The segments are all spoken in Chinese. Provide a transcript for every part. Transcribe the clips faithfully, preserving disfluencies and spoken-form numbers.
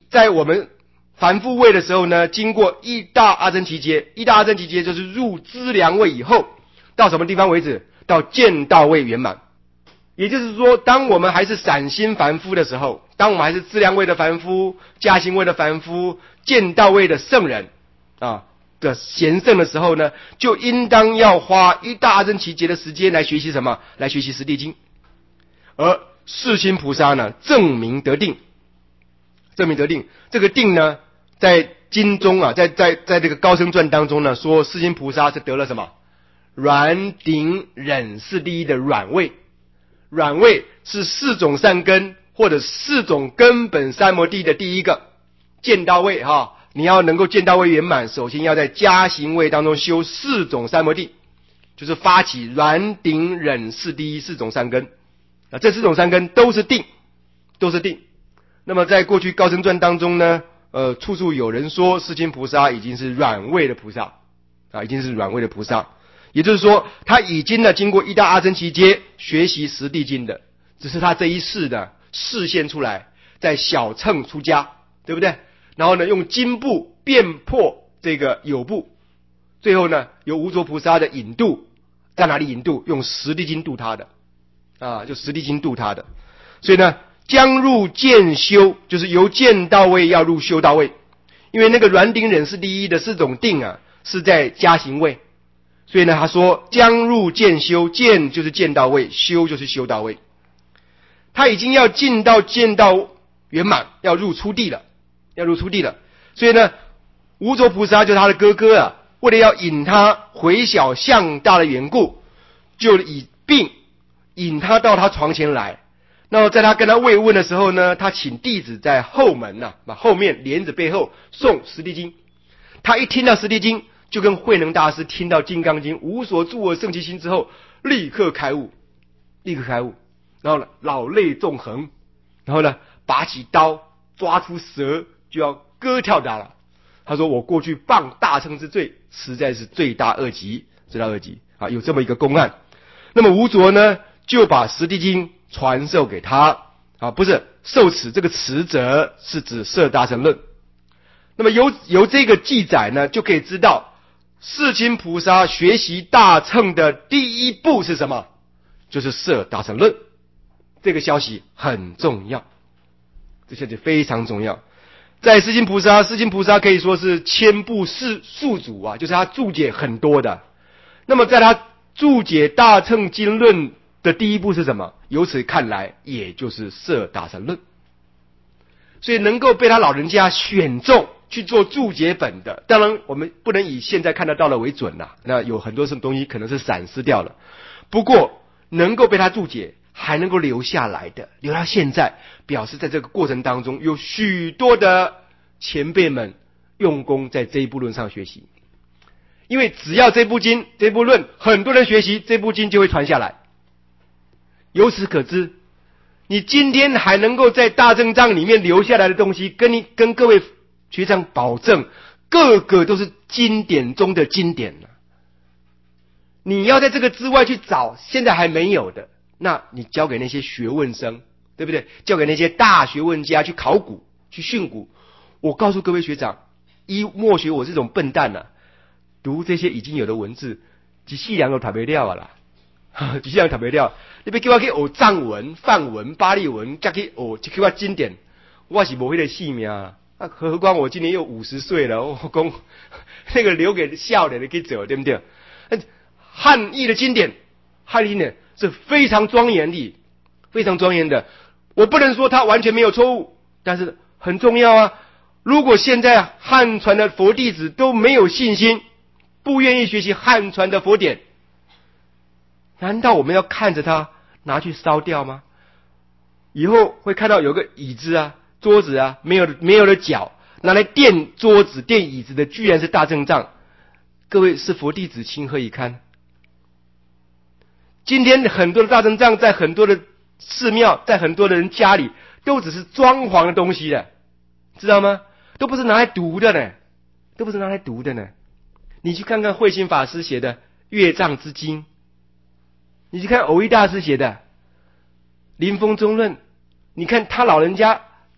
在我们凡夫位的时候呢，经过一大阿僧祇劫，一大阿僧祇劫就是入资粮位以后，到什么地方为止？到见道位圆满。也就是说，当我们还是散心凡夫的时候，当我们还是资粮位的凡夫、加行位的凡夫、见道位的圣人啊的贤圣的时候呢，就应当要花一大阿僧祇劫的时间来学习什么？来学习十地经。而世亲菩萨呢，证明得定，证明得定。这个定呢，在经中啊，在在在这个高僧传当中呢，说世亲菩萨是得了什么？软顶忍四第一的软位。软位是四种善根或者四种根本三摩地的第一个见道位哈。你要能够见道位圆满，首先要在加行位当中修四种三摩地，就是发起软顶忍四第一四种善根啊，这四种善根都是定，都是定。那么在过去高僧传当中呢，呃，处处有人说世亲菩萨已经是软位的菩萨啊，已经是软位的菩萨。也就是说，他已经呢经过一大阿僧祇劫学习十地经的，只是他这一世的示现出来，在小乘出家，对不对？然后呢，用经部遍破这个有部，最后呢，由无着菩萨的引渡，在哪里引渡？用十地经渡他的，啊，就十地经渡他的。所以呢，将入见修，就是由见道位要入修道位，因为那个软顶忍是第一的四种定啊，是在加行位。所以呢，他说将入见修，见就是见道位，修就是修道位。他已经要进到见道圆满，要入初地了，要入初地了。所以呢，无着菩萨就是他的哥哥啊，为了要引他回小向大的缘故，就以病引他到他床前来。那么在他跟他慰问的时候呢，他请弟子在后门呐、啊，把后面帘子背后诵十地经。他一听到十地经，就跟慧能大师听到金刚经无所住而生其心之后，立刻开悟，立刻开悟，然后呢，老泪纵横，然后呢，拔起刀抓出蛇就要割跳他了。他说：“我过去谤大乘之罪，实在是罪大恶极，罪大恶极啊！有这么一个公案。那么无着呢，就把十地经传授给他啊，不是受持这个持者是指摄大乘论。那么由由这个记载呢，就可以知道。”世亲菩萨学习大乘的第一步是什么？就是摄大乘论。这个消息很重要，这消息非常重要。在世亲菩萨，世亲菩萨可以说是千部世宿主啊，就是他注解很多的。那么在他注解大乘经论的第一步是什么？由此看来，也就是摄大乘论。所以能够被他老人家选中去做注解本的，当然我们不能以现在看得到的为准啦，那有很多什么东西可能是闪失掉了。不过能够被他注解，还能够留下来的，留到现在，表示在这个过程当中，有许多的前辈们用功在这一部论上学习。因为只要这部经、这部论，很多人学习，这部经就会传下来。由此可知，你今天还能够在大正藏里面留下来的东西，跟你跟各位学长保证，个个都是经典中的经典了。你要在这个之外去找，现在还没有的，那你交给那些学问生，对不对？交给那些大学问家去考古、去训古。我告诉各位学长，依莫学我这种笨蛋啊，读这些已经有的文字，一世人都读不了啦，一世人读不了。你要叫我去学藏文、梵文、巴利文，再去学这句话经典，我是没那个性命啊。啊，何况我今年又五十岁了，我讲那个留给少年的去走，对不对？汉译的经典，汉译经典是非常庄严的，非常庄严的。我不能说它完全没有错误，但是很重要啊。如果现在汉传的佛弟子都没有信心，不愿意学习汉传的佛典，难道我们要看着它拿去烧掉吗？以后会看到有个椅子啊、桌子啊，没有没有了脚，拿来垫桌子、垫椅子的，居然是大正藏。各位是佛弟子，情何以堪？今天很多的大正藏在很多的寺庙，在很多的人家里，都只是装潢的东西的，知道吗？都不是拿来读的呢，都不是拿来读的呢。你去看看慧心法师写的《月藏之经》，你去看藕益大师写的《临风中论》，你看他老人家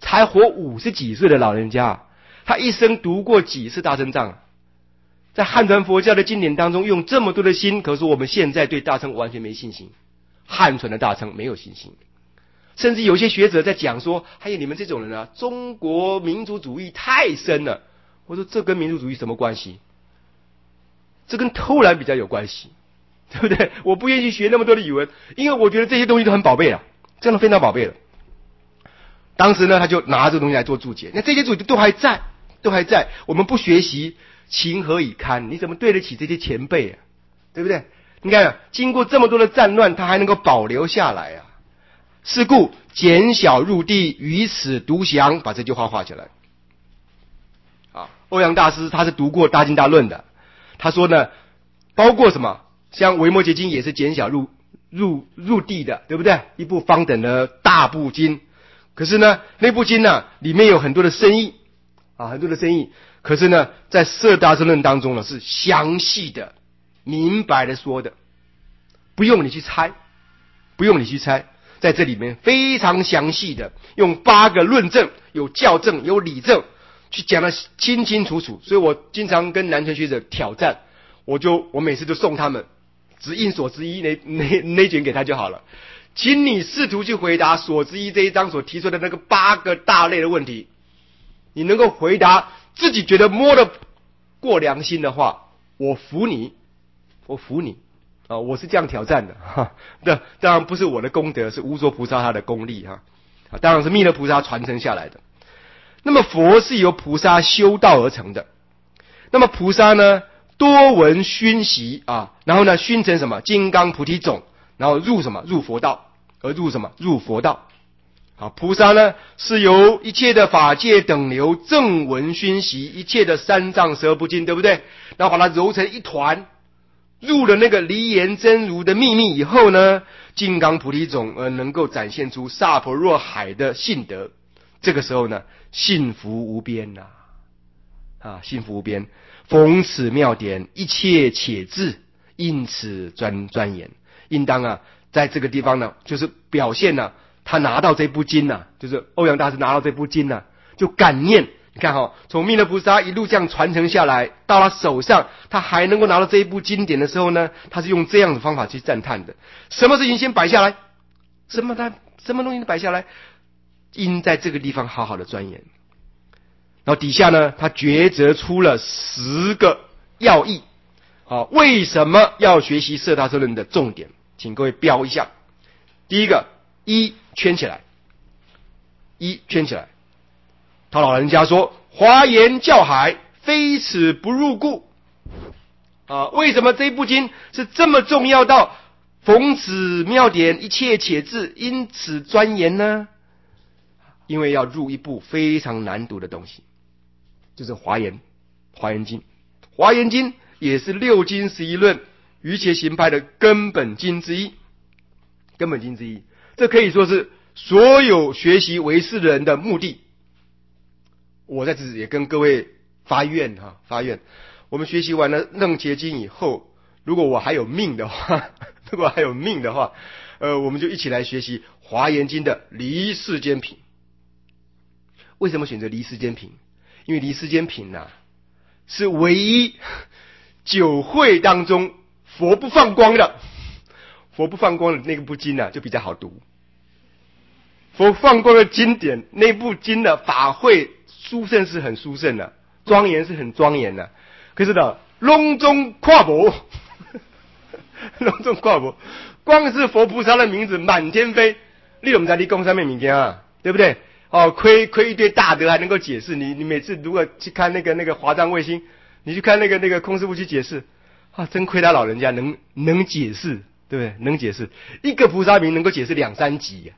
才活五十几岁的老人家，他一生读过几次大乘藏？在汉传佛教的经典当中用这么多的心，可是我们现在对大乘完全没信心，汉传的大乘没有信心。甚至有些学者在讲说，还有你们这种人啊，中国民族主义太深了。我说这跟民族主义什么关系？这跟偷懒比较有关系，对不对？我不愿意学那么多的语文，因为我觉得这些东西都很宝贝了，真的非常宝贝了。当时呢，他就拿这个东西来做注解，那这些注解都还在，都还在。我们不学习，情何以堪？你怎么对得起这些前辈啊？对不对？你看啊，经过这么多的战乱，他还能够保留下来啊。是故简小入地，于此独详，把这句话画起来。啊，欧阳大师他是读过大经大论的，他说呢，包括什么，像维摩诘经也是简小入入入地的，对不对？一部方等的大部经，可是呢，那部经呢里面有很多的深意啊，很多的深意，可是呢，在摄大乘论当中呢是详细的、明白的说的，不用你去猜，不用你去猜。在这里面非常详细的用八个论证，有教证有理证，去讲得清清楚楚。所以我经常跟南传学者挑战，我就我每次都送他们只应所之一那那那卷给他就好了，请你试图去回答所之一这一章所提出的那个八个大类的问题，你能够回答自己觉得摸得过良心的话，我服你，我服你。啊，我是这样挑战的哈，这当然不是我的功德，是无所菩萨他的功力哈，啊，当然是弥勒菩萨传承下来的。那么佛是由菩萨修道而成的，那么菩萨呢，多闻熏习啊，然后呢熏成什么金刚菩提种，然后入什么入佛道，而入什么入佛道。啊，菩萨呢是由一切的法界等流正闻熏习，一切的三藏十二部经，对不对？然后把它揉成一团。入了那个离言真如的秘密以后呢，金刚菩提种而能够展现出萨婆若海的性德，这个时候呢，幸福无边呐、啊，啊，幸福无边。逢此妙典，一切且至，因此专专言。应当啊，在这个地方呢，就是表现呢、啊，他拿到这部经呢、啊，就是欧阳大师拿到这部经呢、啊，就感念。你看哈、哦，从弥勒菩萨一路这样传承下来，到他手上，他还能够拿到这一部经典的时候呢，他是用这样的方法去赞叹的。什么事情先摆下来？什么他什么东西摆下来？应在这个地方好好的钻研。然后底下呢，他抉择出了十个要义。啊，为什么要学习摄大乘论的重点？请各位标一下。第一个，一圈起来，一圈起来。他老人家说：“华严教海，非此不入故。”啊，为什么这部经是这么重要到逢此妙典，一切且至，因此钻研呢？因为要入一部非常难读的东西，就是华严，华严经。华严经也是六经十一论瑜伽行派的根本经之一，根本经之一。这可以说是所有学习唯识的人的目的。我在此也跟各位发愿哈，发愿，我们学习完了楞伽经以后，如果我还有命的话，如果还有命的话，呃，我们就一起来学习华严经的离世间品。为什么选择离世间品？因为离世间品呐、啊，是唯一九会当中佛不放光的，佛不放光的那个部经啊，就比较好读。佛放光的经典，那部经的法会殊胜是很殊胜的，庄严是很庄严的。可是呢，隆中跨博，隆中跨博，光是佛菩萨的名字满天飞，你怎么在你供上面物件啊？对不对？哦，亏亏一堆大德还能够解释你，你每次如果去看那个那个华藏卫星，你去看那个那个空师傅去解释，啊，真亏他老人家能能解释，对不对？能解释一个菩萨名能够解释两三集呀、啊。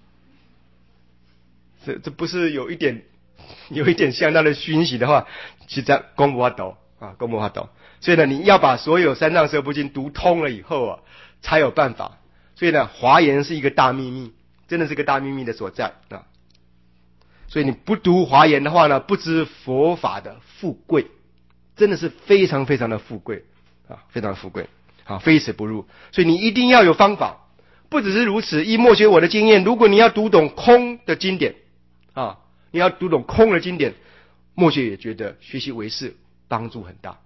这这不是有一点有一点相当的熏习的话，其实功不法抖啊，功不法抖。所以呢，你要把所有三藏十二部经读通了以后啊，才有办法。所以呢，华严是一个大秘密，真的是个大秘密的所在啊。所以你不读华严的话呢，不知佛法的富贵，真的是非常非常的富贵啊，非常富贵啊，非此不入。所以你一定要有方法，不只是如此。依默学我的经验，如果你要读懂空的经典啊， 你要读懂空的经典，默学也觉得学习唯识帮助很大。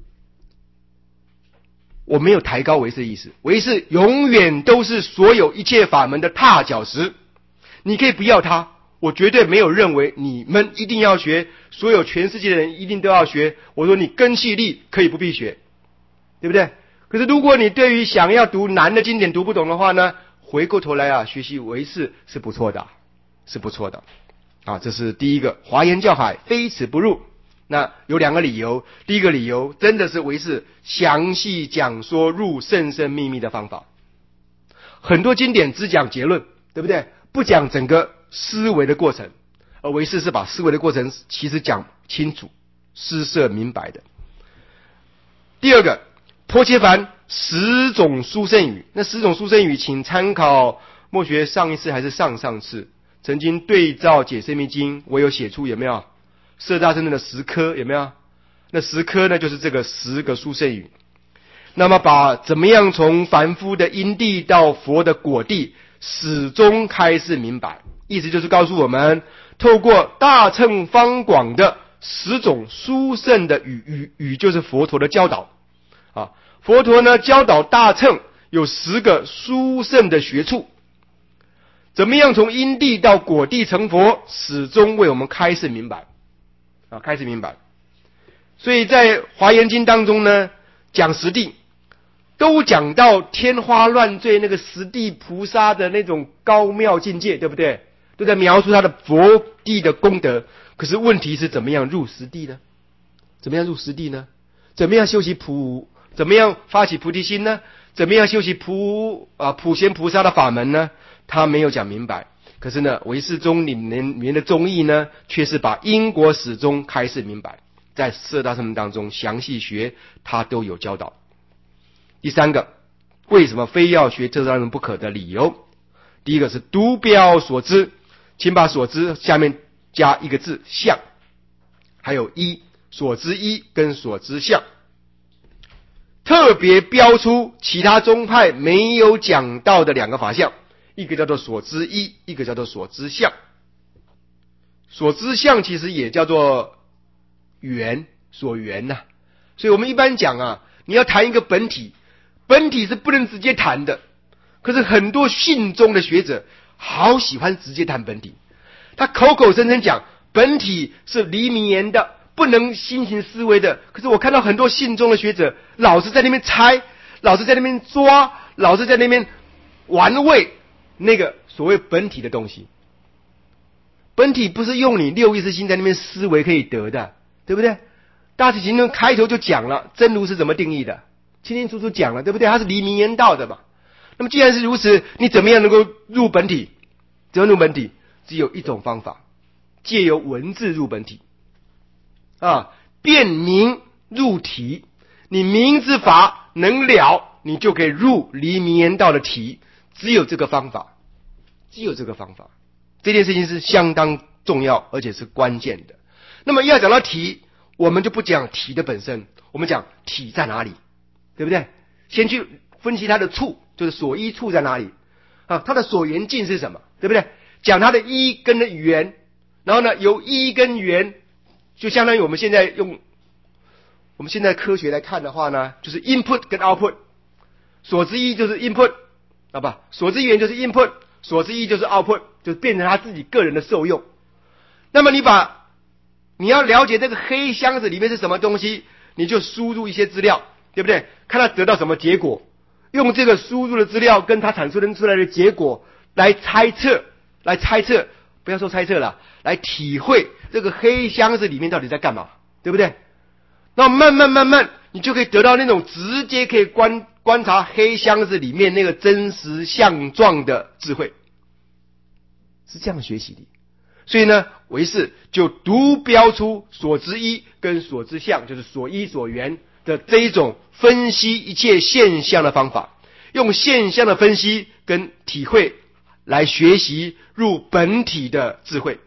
我没有抬高唯识的意思，唯识永远都是所有一切法门的踏脚石，你可以不要它，我绝对没有认为你们一定要学，所有全世界的人一定都要学。我说你根气力可以不必学，对不对？可是如果你对于想要读难的经典读不懂的话呢，回过头来啊，学习唯识是不错的，是不错的啊。这是第一个，华严教海非此不入。那有两个理由，第一个理由真的是唯识详细讲说入甚深秘密的方法，很多经典只讲结论，对不对？不讲整个思维的过程，而唯识是把思维的过程其实讲清楚、施设明白的。第二个，薄伽梵十种殊胜语，那十种殊胜语请参考默学上一次还是上上次曾经对照解释密经，我有写出有没有色大圣的十科，有没有？那十科呢，就是这个十个殊胜语。那么把怎么样从凡夫的因地到佛的果地，始终开示明白，意思就是告诉我们，透过大乘方广的十种殊胜的语语语，就是佛陀的教导啊。佛陀呢教导大乘有十个殊胜的学处，怎么样从因地到果地成佛，始终为我们开示明白啊，开始明白。所以在华严经当中呢，讲十地，都讲到天花乱坠那个十地菩萨的那种高妙境界，对不对？都在描述他的佛地的功德。可是问题是怎么样入十地呢？怎么样入十地呢？怎么样修习普？怎么样发起菩提心呢？怎么样修习普啊普贤菩萨的法门呢？他没有讲明白。可是呢，唯识宗里面里面的宗义呢，却是把因果始终开示明白，在四大圣门当中详细学，他都有教导。第三个，为什么非要学这三门不可的理由？第一个是读标所知，请把所知下面加一个字相，还有一所知一跟所知相，特别标出其他宗派没有讲到的两个法相，一个叫做所知一，一个叫做所知相。所知相其实也叫做缘，所缘呐、啊。所以我们一般讲啊，你要谈一个本体，本体是不能直接谈的。可是很多信宗的学者好喜欢直接谈本体，他口口声声讲本体是离名言的，不能心行思维的。可是我看到很多信宗的学者老是在那边猜，老是在那边抓，老是在那边玩味那个所谓本体的东西。本体不是用你六意识心在那边思维可以得的，对不对？大体行论开头就讲了真如是怎么定义的，清清楚楚讲了，对不对？它是离名言道的嘛。那么既然是如此，你怎么样能够入本体？怎么入本体？只有一种方法，借由文字入本体啊，辨明入体。你明之法能了，你就可以入离名言道的体。只有这个方法，只有这个方法。这件事情是相当重要，而且是关键的。那么要讲到体，我们就不讲体的本身，我们讲体在哪里，对不对？先去分析它的处，就是所依处在哪里啊？它的所缘境是什么，对不对？讲它的依跟的缘，然后呢，由依跟缘，就相当于我们现在用我们现在科学来看的话呢，就是 input 跟 output， 所知依就是 input， 啊不，所知缘就是 input， 所知依就是 output， 就是变成他自己个人的受用。那么你把你要了解这个黑箱子里面是什么东西，你就输入一些资料，对不对？看他得到什么结果，用这个输入的资料跟他产生出来的结果来猜测，来猜测，不要说猜测了，来体会这个黑箱子里面到底在干嘛，对不对？那慢慢慢慢，你就可以得到那种直接可以观观察黑箱子里面那个真实相状的智慧，是这样学习的。所以呢，唯识就独标出所知依跟所知相，就是所依所缘的这一种分析一切现象的方法，用现象的分析跟体会来学习入本体的智慧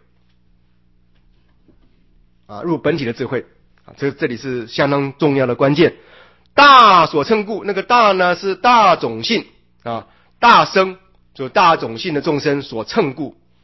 啊，入本体的智慧啊，这这里是相当重要的关键。大所称故，那个大呢是大种性啊，大生就大种性的众生所称故。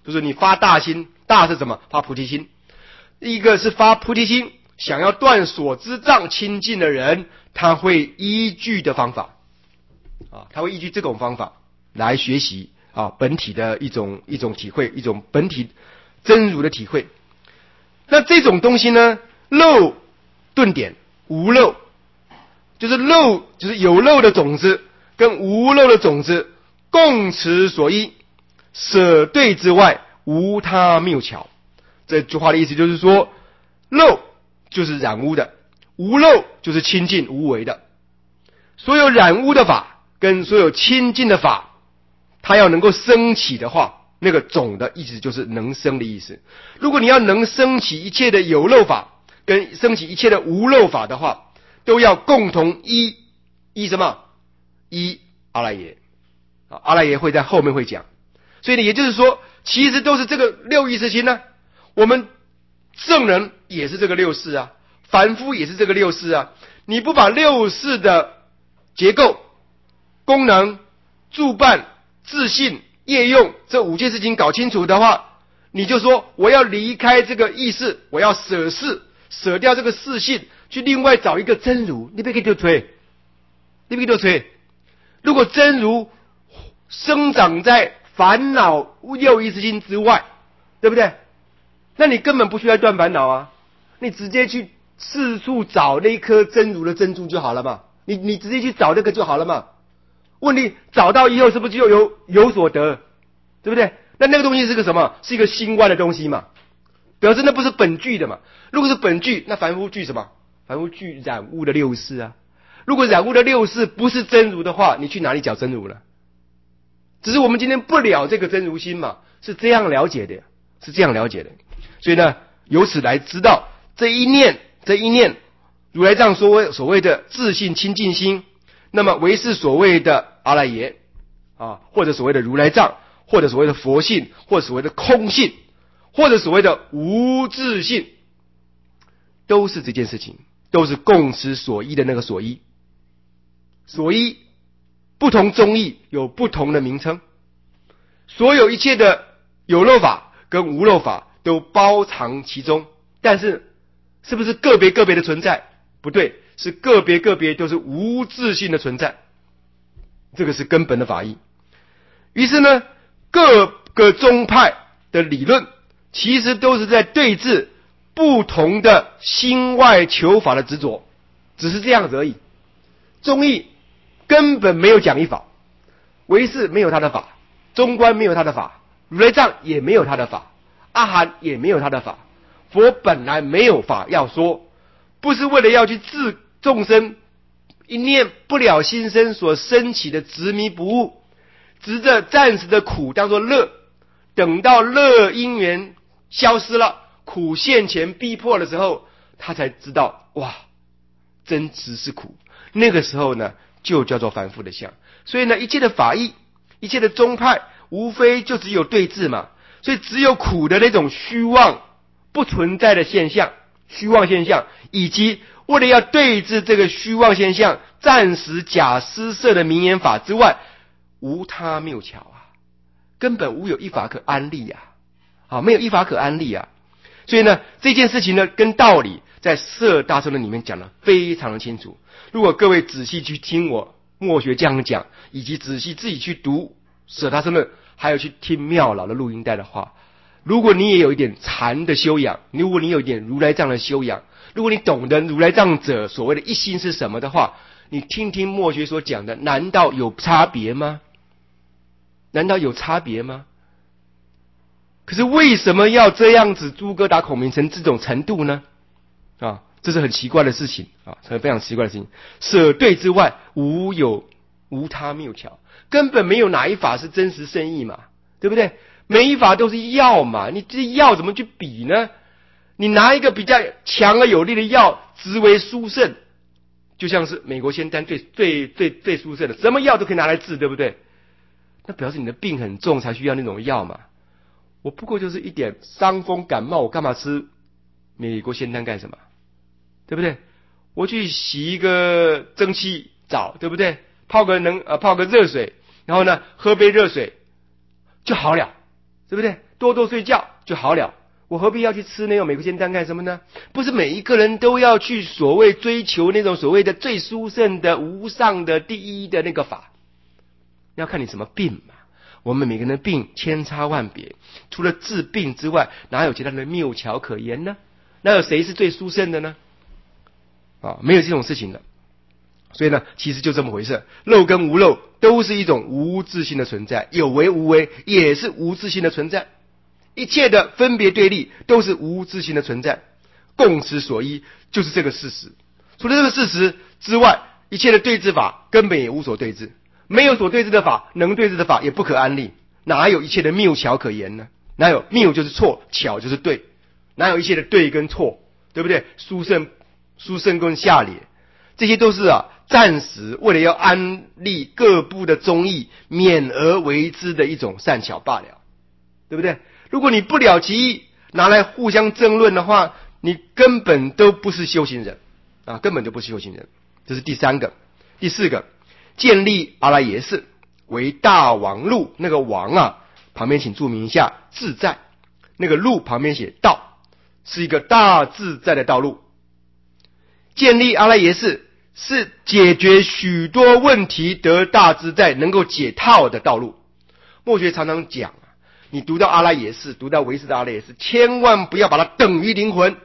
就是你发大心，大是什么？发菩提心。一个是发菩提心，想要断所知障亲近的人，他会依据的方法啊，他会依据这种方法来学习啊本体的一种一种体会，一种本体真如的体会。那这种东西呢，漏顿点，无漏，就是漏就是有漏的种子跟无漏的种子共持所依，舍对之外无他谬巧。这句话的意思就是说，漏就是染污的，无漏就是清净无为的。所有染污的法跟所有清净的法，它要能够升起的话，那个总的意思就是能生的意思。如果你要能升起一切的有漏法跟升起一切的无漏法的话，都要共同依依什么？依阿赖耶。阿赖耶会在后面会讲。所以呢，也就是说，其实都是这个六意识心呢。我们圣人也是这个六识啊，凡夫也是这个六识啊。你不把六识的结构、功能、助伴、自信、业用这五件事情搞清楚的话，你就说我要离开这个意识，我要舍事，舍掉这个事性，去另外找一个真如。你别给就推，你别给就推。如果真如生长在烦恼六意识心之外，对不对？那你根本不需要断烦恼啊，你直接去四处找那一颗真如的珍珠就好了嘛，你你直接去找那个就好了嘛。问题找到以后是不是就有有所得，对不对？那那个东西是个什么？是一个心观的东西嘛，表示那不是本具的嘛。如果是本具，那凡夫具什么？凡夫具染污的六识啊。如果染污的六识不是真如的话，你去哪里找真如呢？只是我们今天不了这个真如心嘛，是这样了解的，是这样了解的。所以呢，由此来知道这一念这一念，如来藏所谓所谓的自性清净心，那么为是所谓的阿赖耶啊，或者所谓的如来藏，或者所谓的佛性，或者所谓的空性，或者所谓的无自性，都是这件事情，都是共持所依的那个所依。所依不同宗义有不同的名称，所有一切的有漏法跟无漏法都包藏其中，但是是不是个别个别的存在？不对，是个别个别都是无自性的存在，这个是根本的法义。于是呢，各个宗派的理论其实都是在对治不同的心外求法的执着，只是这样子而已。宗义根本没有讲义法，唯识没有他的法，中观没有他的法，如来藏也没有他的法，阿含也没有他的法，佛本来没有法要说，不是为了要去治众生一念不了心生所升起的执迷不悟，执着暂时的苦当作乐，等到乐因缘消失了，苦现前逼迫的时候，他才知道哇，真实是苦。那个时候呢，就叫做凡夫的相。所以呢，一切的法义，一切的宗派，无非就只有对治嘛。所以只有苦的那种虚妄不存在的现象，虚妄现象，以及为了要对治这个虚妄现象，暂时假施设的名言法之外，无他谬巧啊，根本无有一法可安立啊，啊，没有一法可安立啊。所以呢，这件事情呢，跟道理在摄大乘论里面讲得非常的清楚。如果各位仔细去听我默学这样讲，以及仔细自己去读舍大乘论，还有去听妙老的录音带的话，如果你也有一点禅的修养，如果你有一点如来藏的修养，如果你懂得如来藏者所谓的一心是什么的话，你听听默学所讲的，难道有差别吗？难道有差别吗？可是为什么要这样子诸葛打孔明成这种程度呢？啊，这是很奇怪的事情啊，是非常奇怪的事情。舍对之外，无有无他谬巧，根本没有哪一法是真实圣意嘛，对不对？每一法都是药嘛，你这药怎么去比呢？你拿一个比较强而有力的药，直为殊胜，就像是美国仙丹最最最最殊胜的，什么药都可以拿来治，对不对？那表示你的病很重才需要那种药嘛。我不过就是一点伤风感冒，我干嘛吃美国仙丹干什么？对不对？我去洗一个蒸汽澡，对不对？泡个能呃泡个热水，然后呢喝杯热水就好了，对不对？ 多多睡觉就好了。我何必要去吃那种美国仙丹干什么呢？不是每一个人都要去所谓追求那种所谓的最殊胜的无上的第一的那个法，要看你什么病嘛。我们每个人的病千差万别，除了治病之外，哪有其他的谬巧可言呢？哪有谁是最殊胜的呢？啊，没有这种事情的。所以呢，其实就这么回事，漏跟无漏都是一种无自性的存在，有为无为也是无自性的存在，一切的分别对立都是无自性的存在，共此所依就是这个事实。除了这个事实之外，一切的对治法根本也无所对治，没有所对治的法，能对治的法也不可安立，哪有一切的谬巧可言呢？哪有谬就是错，巧就是对，哪有一切的对跟错，对不对？殊胜殊胜跟下劣，这些都是啊暂时为了要安立各部的宗义，免而为之的一种善巧罢了，对不对？如果你不了其意，拿来互相争论的话，你根本都不是修行人啊，根本就不是修行人。这是第三个。第四个，建立阿赖耶识为大王路，那个王啊旁边请注明一下自在，那个路旁边写道，是一个大自在的道路。建立阿赖耶识是解决许多问题得大自在能够解套的道路。墨学常常讲，你读到阿赖耶识，读到唯识的阿赖耶识，千万不要把它等于灵魂，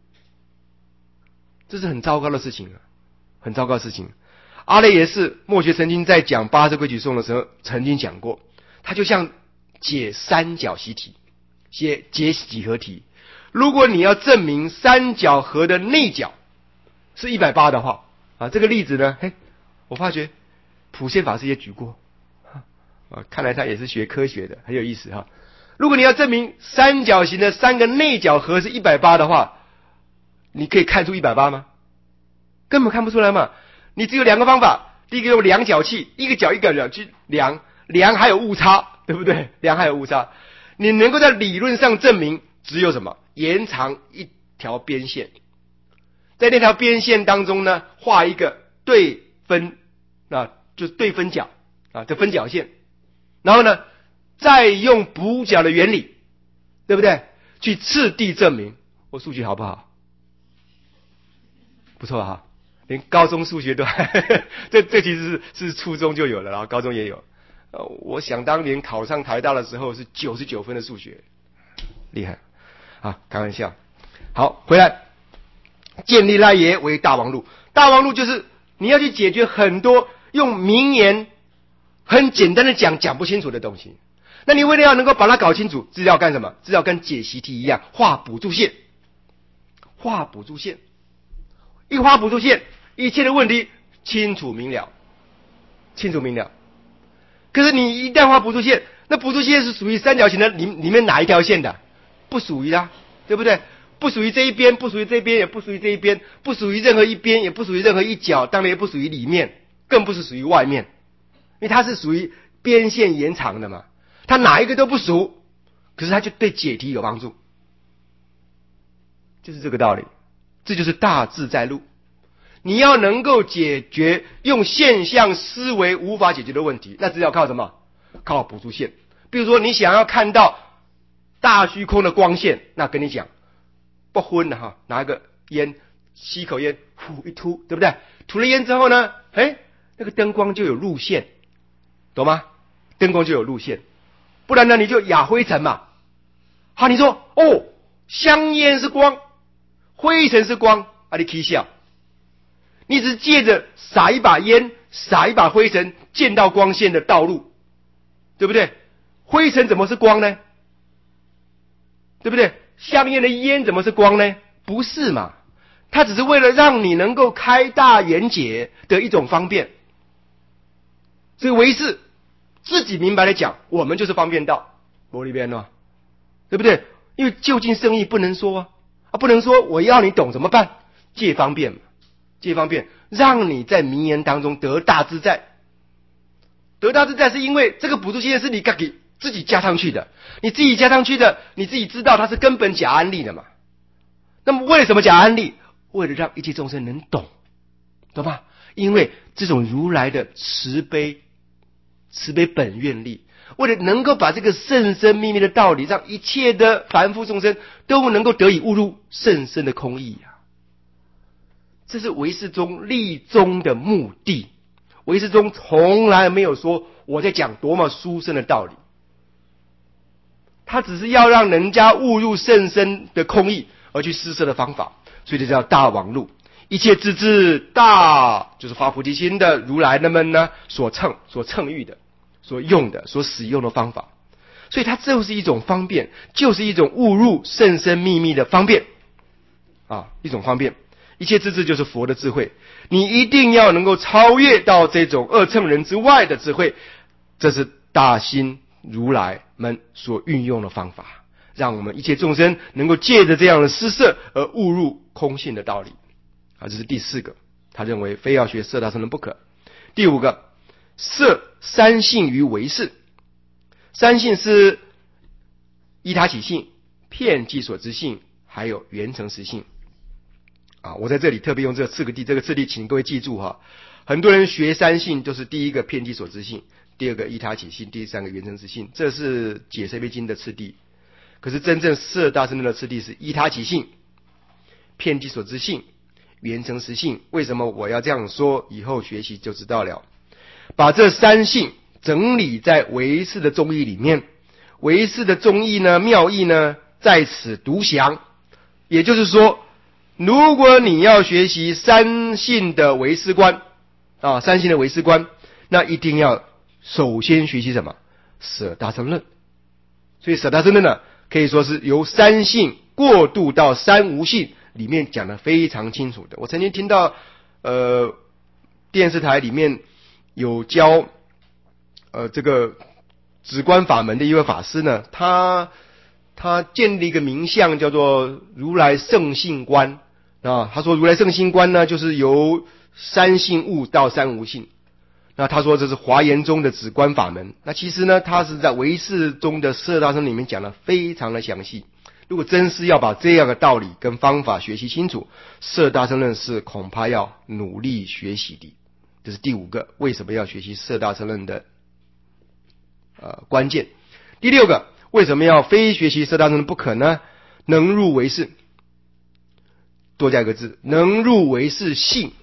这是很糟糕的事情啊，很糟糕的事情。阿赖耶识，墨学曾经在讲八识规矩颂的时候曾经讲过，它就像解三角习题，写解几何题。如果你要证明三角和的内角是一百八的话啊，这个例子呢，嘿，我发觉普现法师也举过啊，看来他也是学科学的，很有意思哈。如果你要证明三角形的三个内角和是一百八的话，你可以看出一百八吗？根本看不出来嘛。你只有两个方法，第一个用量角器，一个角一个角去量，量还有误差，对不对？量还有误差，你能够在理论上证明只有什么？延长一条边线，在那条边线当中呢，画一个对分，啊，就是对分角啊，这分角线，然后呢，再用补角的原理，对不对？去次第证明。我数学好不好？不错哈，连高中数学都还这这其实是是初中就有了，然后高中也有。呃，我想当年考上台大的时候是九十九分的数学，厉害啊！开玩笑。好，回来，建立赖耶为大王路。大王路就是你要去解决很多用名言很简单的讲讲不清楚的东西。那你为了要能够把它搞清楚，资料干什么？资料跟解习题一样，画补助线，画补助线。一画补助线，一切的问题清楚明了，清楚明了。可是你一旦画补助线，那补助线是属于三角形的里里面哪一条线的？不属于啊，对不对？不属于这一边，不属于这边，也不属于这一边，不属于任何一边，也不属于任何一角，当然也不属于里面，更不是属于外面，因为它是属于边线延长的嘛，它哪一个都不属，可是它就对解题有帮助，就是这个道理。这就是大自在路。你要能够解决用现象思维无法解决的问题，那只要靠什么？靠补助线。比如说你想要看到大虚空的光线，那跟你讲不昏了哈，拿一个烟，吸一口烟，呼一吐，对不对？吐了烟之后呢，哎，那个灯光就有路线，懂吗？灯光就有路线，不然呢你就亚灰尘嘛。好，你说哦，香烟是光，灰尘是光，啊你起笑，你只借着撒一把烟，撒一把灰尘，见到光线的道路，对不对？灰尘怎么是光呢？对不对？香烟的烟怎么是光呢？不是嘛，它只是为了让你能够开大眼解的一种方便。所以唯识自己明白的讲，我们就是方便道，魔里边了，对不对？因为究竟圣义不能说啊，啊不能说我要你懂怎么办？借方便嘛，借方便，让你在名言当中得大自在。得大自在是因为这个补助线是你自己自己加上去的，你自己加上去的，你自己知道它是根本假安立的嘛。那么为什么假安立？为了让一切众生能懂，懂吧？因为这种如来的慈悲，慈悲本愿力， 为了能够把这个甚深秘密的道理，让一切的凡夫众生都能够得以悟入甚深的空义啊！这是唯识宗立宗的目的。唯识宗从来没有说我在讲多么殊胜的道理，他只是要让人家悟入甚深的空义而去施设的方法，所以这叫大王路。一切自治大，就是发菩提心的如来人们呢所乘所乘欲的、所用的、所使用的方法，所以它就是一种方便，就是一种悟入甚深秘密的方便啊，一种方便。一切自治就是佛的智慧，你一定要能够超越到这种二乘人之外的智慧，这是大心如来们所运用的方法，让我们一切众生能够借着这样的施设而悟入空性的道理啊，这是第四个，他认为非要学色大乘论不可。第五个，色三性于唯识。三性是依他起性、遍计所知性，还有缘成实性啊。我在这里特别用这四个地这个次第，请各位记住哈。很多人学三性就是第一个遍计所知性，第二个依他起性，第三个缘成实性，这是解释悲经的次第。可是真正色大乘论的次第是依他起性、遍计所知性、缘成实性。为什么我要这样说？以后学习就知道了。把这三性整理在唯识的宗义里面，唯识的宗义呢，妙义呢在此独详。也就是说，如果你要学习三性的唯识观啊，三性的唯识观，那一定要首先学习什么？舍大乘论。所以舍大乘论呢，可以说是由三性过渡到三无性，里面讲得非常清楚的。我曾经听到呃电视台里面有教呃这个止观法门的一位法师呢，他他建立一个名相叫做如来圣性观啊。他说如来圣性观呢，就是由三性悟到三无性。那他说这是华严宗的止观法门。那其实呢，他是在唯识宗的色大乘里面讲得非常的详细。如果真是要把这样的道理跟方法学习清楚，色大乘论是恐怕要努力学习的。这是第五个为什么要学习色大乘论的呃关键。第六个，为什么要非学习色大乘论不可呢？能入唯识，多加一个字，能入唯识性。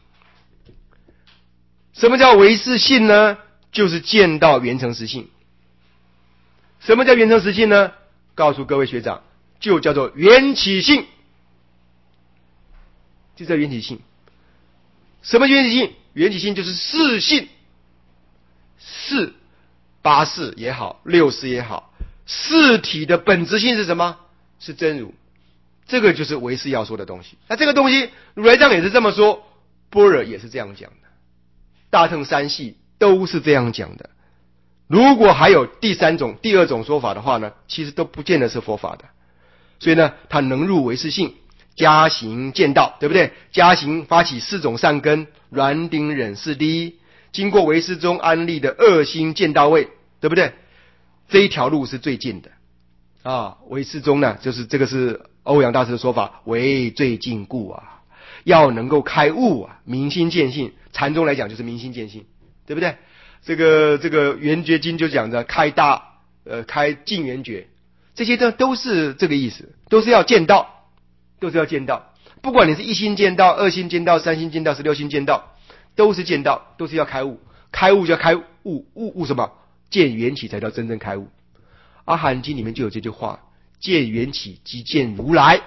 什么叫唯识性呢？就是见到缘成实性。什么叫缘成实性呢？告诉各位学长，就叫做缘起性，就叫缘起性。什么缘起性？缘起性就是四性，四八识也好，六识也好，四体的本质性是什么？是真如。这个就是唯识要说的东西。那这个东西如来藏也是这么说，般若也是这样讲的，大乘三系都是这样讲的。如果还有第三种、第二种说法的话呢，其实都不见得是佛法的。所以呢，它能入唯识性，加行见道，对不对？加行发起四种善根，软顶忍四谛，经过唯识中安立的二心见道位，对不对？这一条路是最近的啊。唯识中呢，就是这个是欧阳大师的说法，为最近故啊，要能够开悟啊，明心见性。禅宗来讲就是明心见性，对不对？这个这个圆觉经就讲着开大呃开净圆觉，这些都都是这个意思，都是要见道，都是要见道。不管你是一心见道、二心见道、三心见道、十六心见道，都是见道，都是要开悟。开悟就要开悟，悟悟什么？见缘起才叫真正开悟。阿含经里面就有这句话：见缘起即见如来。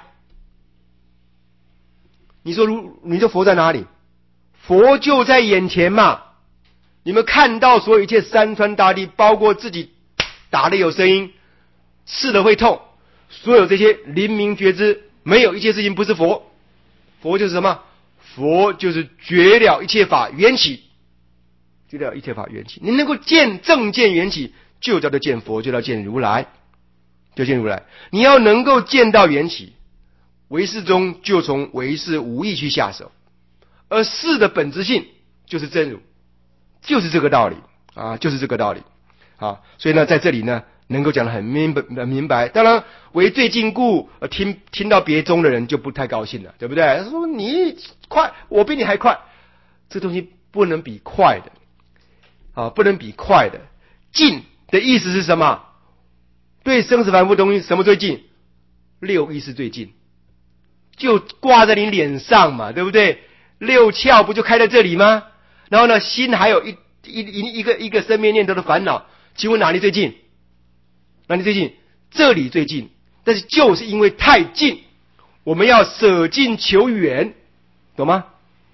你说如你说佛在哪里？佛就在眼前嘛。你们看到所有一切山川大地，包括自己打的有声音，刺的会痛，所有这些灵明觉知，没有一切事情不是佛。佛就是什么？佛就是绝了一切法缘起，绝了一切法缘起。你能够见正见缘起，就叫做见佛，就叫见如来，就见如来。你要能够见到缘起，唯识中就从唯识无义去下手，而识的本质性就是真如，就是这个道理啊，就是这个道理啊。所以呢，在这里呢，能够讲得很明白，很明白。当然，为最近故，呃，听听到别宗的人就不太高兴了，对不对？他说你快，我比你还快，这东西不能比快的啊，不能比快的。近的意思是什么？对生死凡夫东西什么最近？六意识最近，就挂在你脸上嘛，对不对？六窍不就开在这里吗？然后呢，心还有一一一一个一个生灭念头的烦恼，请问哪里最近？哪里最近？这里最近。但是就是因为太近，我们要舍近求远，懂吗？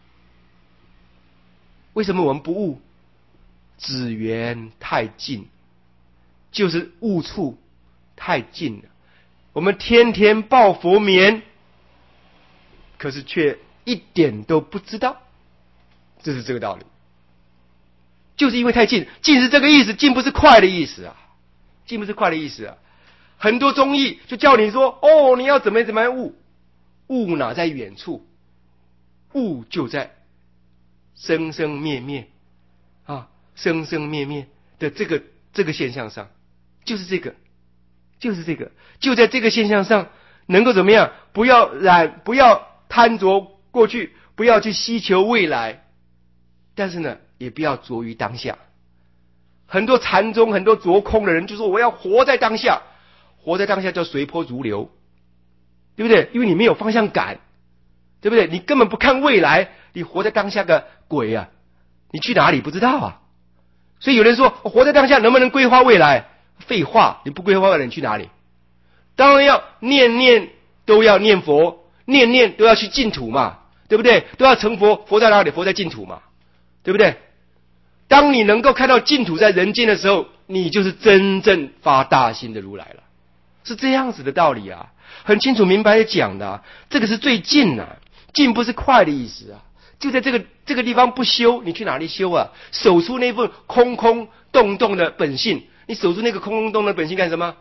为什么我们不悟？只缘太近，就是悟处太近了。我们天天抱佛眠，可是却一点都不知道，这是这个道理。就是因为太近，近是这个意思，近不是快的意思啊，近不是快的意思啊。很多宗义就叫你说，哦，你要怎么怎么样悟，悟哪在远处，悟就在生生灭灭啊，生生灭灭的这个这个现象上，就是这个，就是这个，就在这个现象上，能够怎么样？不要染，不要贪着过去，不要去希求未来，但是呢，也不要着于当下。很多禅宗、很多着空的人就说，我要活在当下，活在当下叫随波逐流，对不对？因为你没有方向感，对不对？你根本不看未来，你活在当下个鬼啊！你去哪里不知道啊？所以有人说，活在当下能不能规划未来？废话，你不规划未来，你去哪里？当然要念念都要念佛，念念都要去净土嘛，对不对？都要成佛，佛在哪里？佛在净土嘛，对不对？当你能够看到净土在人间的时候，你就是真正发大心的如来了，是这样子的道理啊，很清楚明白的讲的啊，这个是最近啊，近不是快的意思啊，就在这个这个地方不修，你去哪里修啊？守出那份空空洞洞的本性，你守住那个空空洞洞的本性干什么？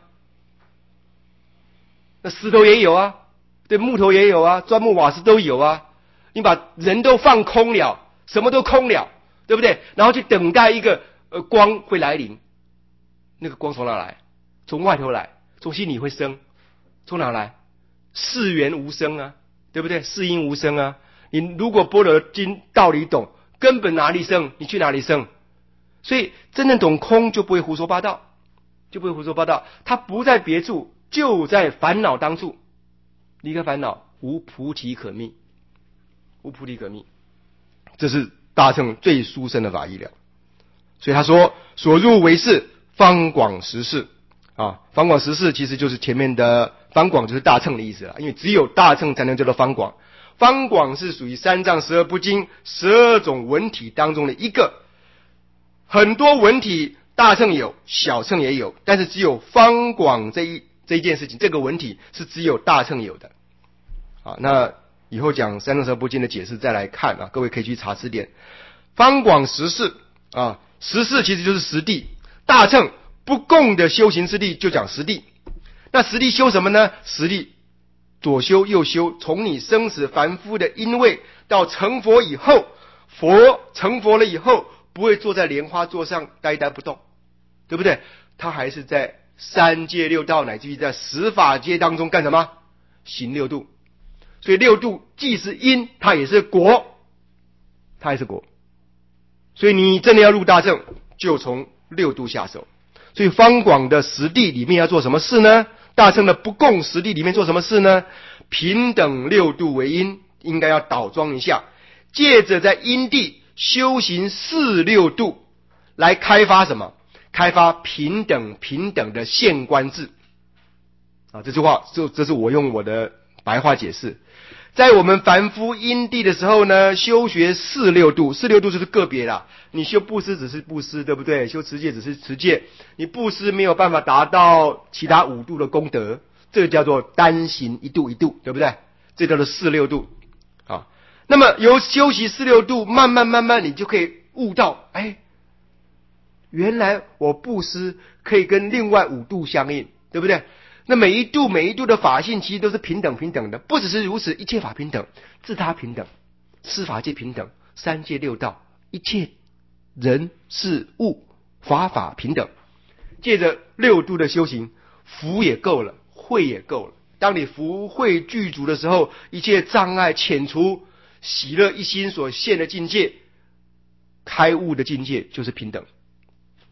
那石头也有啊，对，木头也有啊，砖木瓦石都有啊，你把人都放空了，什么都空了，对不对？然后去等待一个呃光会来临，那个光从哪来？从外头来，从心里会生，从哪来？是缘无生啊，对不对？是因无生啊。你如果般若经道理懂，根本哪里生？你去哪里生？所以真正懂空就不会胡说八道，就不会胡说八道。它不在别处，就在烦恼当处。离开烦恼，无菩提可觅，无菩提可觅。这是大乘最殊胜的法义了。所以他说，所入为是，方广实事啊。方广实事其实就是前面的方广，就是大乘的意思了。因为只有大乘才能叫做方广。方广是属于三藏十二部经十二种文体当中的一个。很多文体大乘有，小乘也有，但是只有方广这一这一件事情，这个文体是只有大乘有的。啊，那以后讲三藏十二部经的解释再来看啊，各位可以去查词典。方广实事啊，实事其实就是实地。大乘不共的修行之地就讲实地。那实地修什么呢？实地左修右修，从你生死凡夫的因位到成佛以后，佛成佛了以后，不会坐在莲花座上呆呆不动，对不对？他还是在三界六道乃至于在十法界当中干什么？行六度。所以六度既是因，它也是果，它也是果。所以你真的要入大乘，就从六度下手。所以方广的实地里面要做什么事呢？大乘的不共实地里面做什么事呢？平等六度为因，应该要倒装一下，借着在因地修行四六度来开发什么？开发平等平等的现观智啊！这句话，这这是我用我的白话解释。在我们凡夫因地的时候呢，修学四六度，四六度就是个别啦。你修布施只是布施，对不对？修持戒只是持戒，你布施没有办法达到其他五度的功德，这个叫做单行一度一度，对不对？这叫做四六度啊。那么由修习四六度，慢慢慢慢，你就可以悟到，哎，原来我布施可以跟另外五度相应，对不对？那每一度每一度的法性其实都是平等平等的，不只是如此，一切法平等，自他平等，司法界平等，三界六道一切人事物法法平等。借着六度的修行，福也够了，慧也够了。当你福慧具足的时候，一切障碍遣除，喜乐一心所现的境界，开悟的境界就是平等。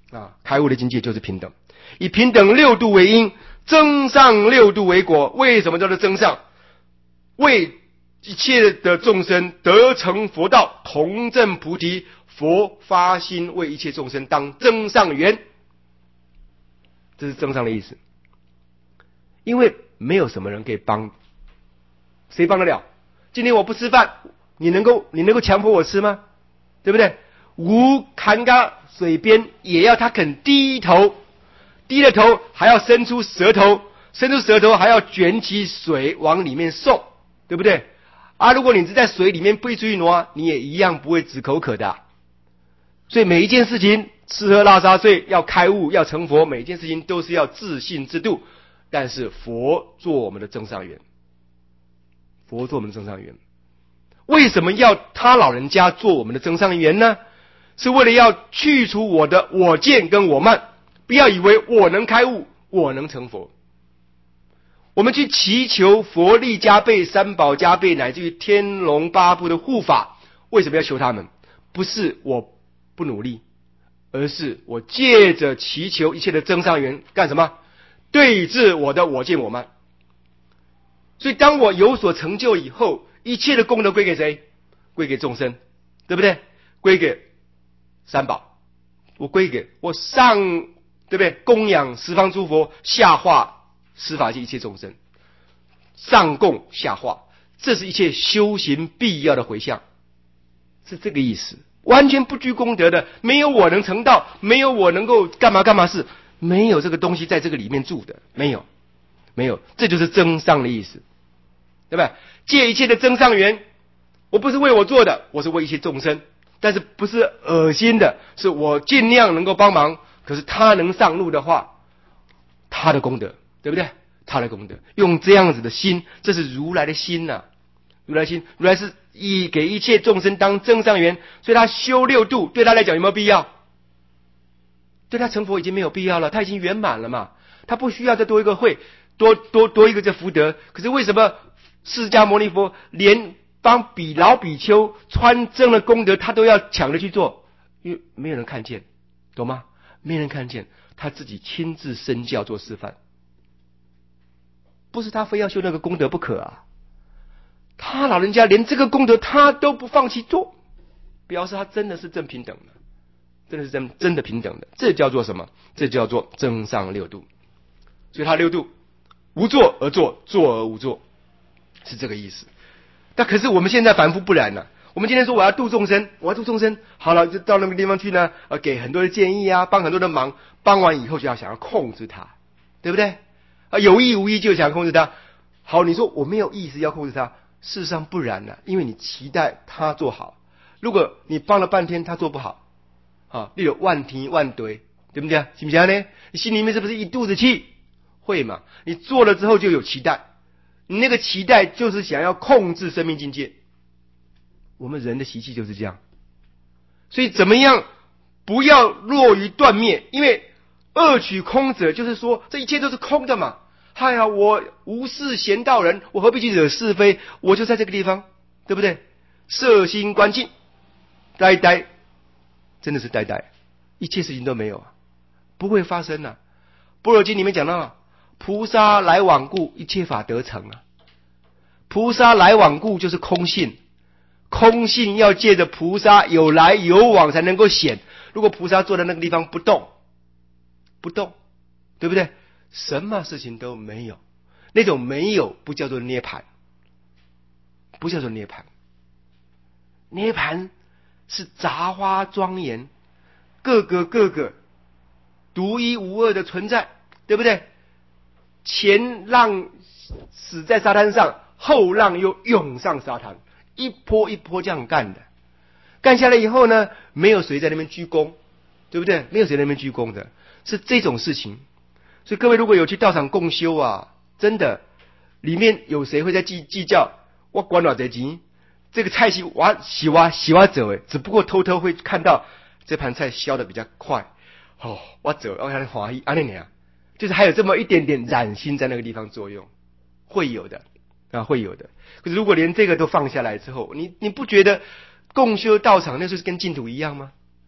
啊，开悟的境界就是平等，以平等六度为因，增上六度为果。为什么叫做增上？为一切的众生得成佛道，同证菩提。佛发心为一切众生当增上缘，这是增上的意思。因为没有什么人可以帮，谁帮得了？今天我不吃饭，你能够你能够强迫我吃吗？对不对？无坎嘎水边也要他肯低头，低了头还要伸出舌头，伸出舌头还要卷起水往里面送，对不对？啊，如果你是在水里面不出去挪，你也一样不会止口渴的啊。所以每一件事情，吃喝拉撒睡，要开悟要成佛，每一件事情都是要自信自度。但是佛做我们的增上缘，佛做我们的增上缘。为什么要他老人家做我们的增上缘呢？是为了要去除我的我见跟我慢，不要以为我能开悟，我能成佛。我们去祈求佛力加倍、三宝加倍，乃至于天龙八部的护法，为什么要求他们？不是我不努力，而是我借着祈求一切的增上缘干什么？对治我的我见我慢。所以当我有所成就以后，一切的功德归给谁？归给众生，对不对？归给三宝，我归给我上，对不对？供养十方诸佛，下化十法界一切众生，上供下化，这是一切修行必要的回向，是这个意思。完全不居功德的，没有我能成道，没有我能够干嘛干嘛事，没有这个东西在这个里面住的，没有，没有，这就是增上的意思，对吧？借一切的增上缘，我不是为我做的，我是为一切众生，但是不是恶心的，是我尽量能够帮忙。可是他能上路的话，他的功德，对不对？他的功德，用这样子的心，这是如来的心呐、啊，如来心，如来是以给一切众生当增上缘，所以他修六度，对他来讲有没有必要？对他成佛已经没有必要了，他已经圆满了嘛，他不需要再多一个会，多多多一个这福德。可是为什么释迦牟尼佛连帮比老比丘穿增了功德，他都要抢着去做？因为没有人看见，懂吗？没人看见，他自己亲自身教做示范，不是他非要修那个功德不可啊。他老人家连这个功德他都不放弃做，表示他真的是真平等的，真的是真真的平等的。这叫做什么？这叫做增上六度。所以他六度无作而作，作而无作，是这个意思。但可是我们现在凡夫不然了、啊。我们今天说我要度众生，我要度众生，好了，就到那个地方去呢，呃，给很多的建议啊，帮很多的忙，帮完以后就要想要控制他，对不对？啊，有意无意就想控制他。好，你说我没有意识要控制他，事实上不然了、啊，因为你期待他做好。如果你帮了半天他做不好，啊，例如万提万堆，对不对？行不行呢？你心里面是不是一肚子气？会嘛？你做了之后就有期待，你那个期待就是想要控制生命境界。我们人的习气就是这样，所以怎么样不要落于断灭？因为恶取空者就是说这一切都是空的嘛。哎呀，我无事闲道人，我何必去惹是非？我就在这个地方，对不对？摄心观境，呆呆，真的是呆呆，一切事情都没有，不会发生啊。般若经里面讲到，菩萨来往故，一切法得成啊。菩萨来往故就是空性。空性要借着菩萨有来有往才能够显。如果菩萨坐在那个地方不动，不动，对不对？什么事情都没有，那种没有不叫做涅槃，不叫做涅槃。涅槃是杂花庄严，各个各个独一无二的存在，对不对？前浪死在沙滩上，后浪又涌上沙滩，一波一波这样干的，干下来以后呢，没有谁在那边鞠躬，对不对？没有谁在那边鞠躬的，是这种事情。所以各位如果有去道场共修啊，真的，里面有谁会在计计较我管多少钱？这个菜系我洗哇洗哇走诶，只不过偷偷会看到这盘菜削的比较快，哦，我走，我看华裔啊那年，就是还有这么一点点染心在那个地方作用，会有的啊，会有的。可是如果连这个都放下来之后，你你不觉得共修道场那时候是跟净土一样吗？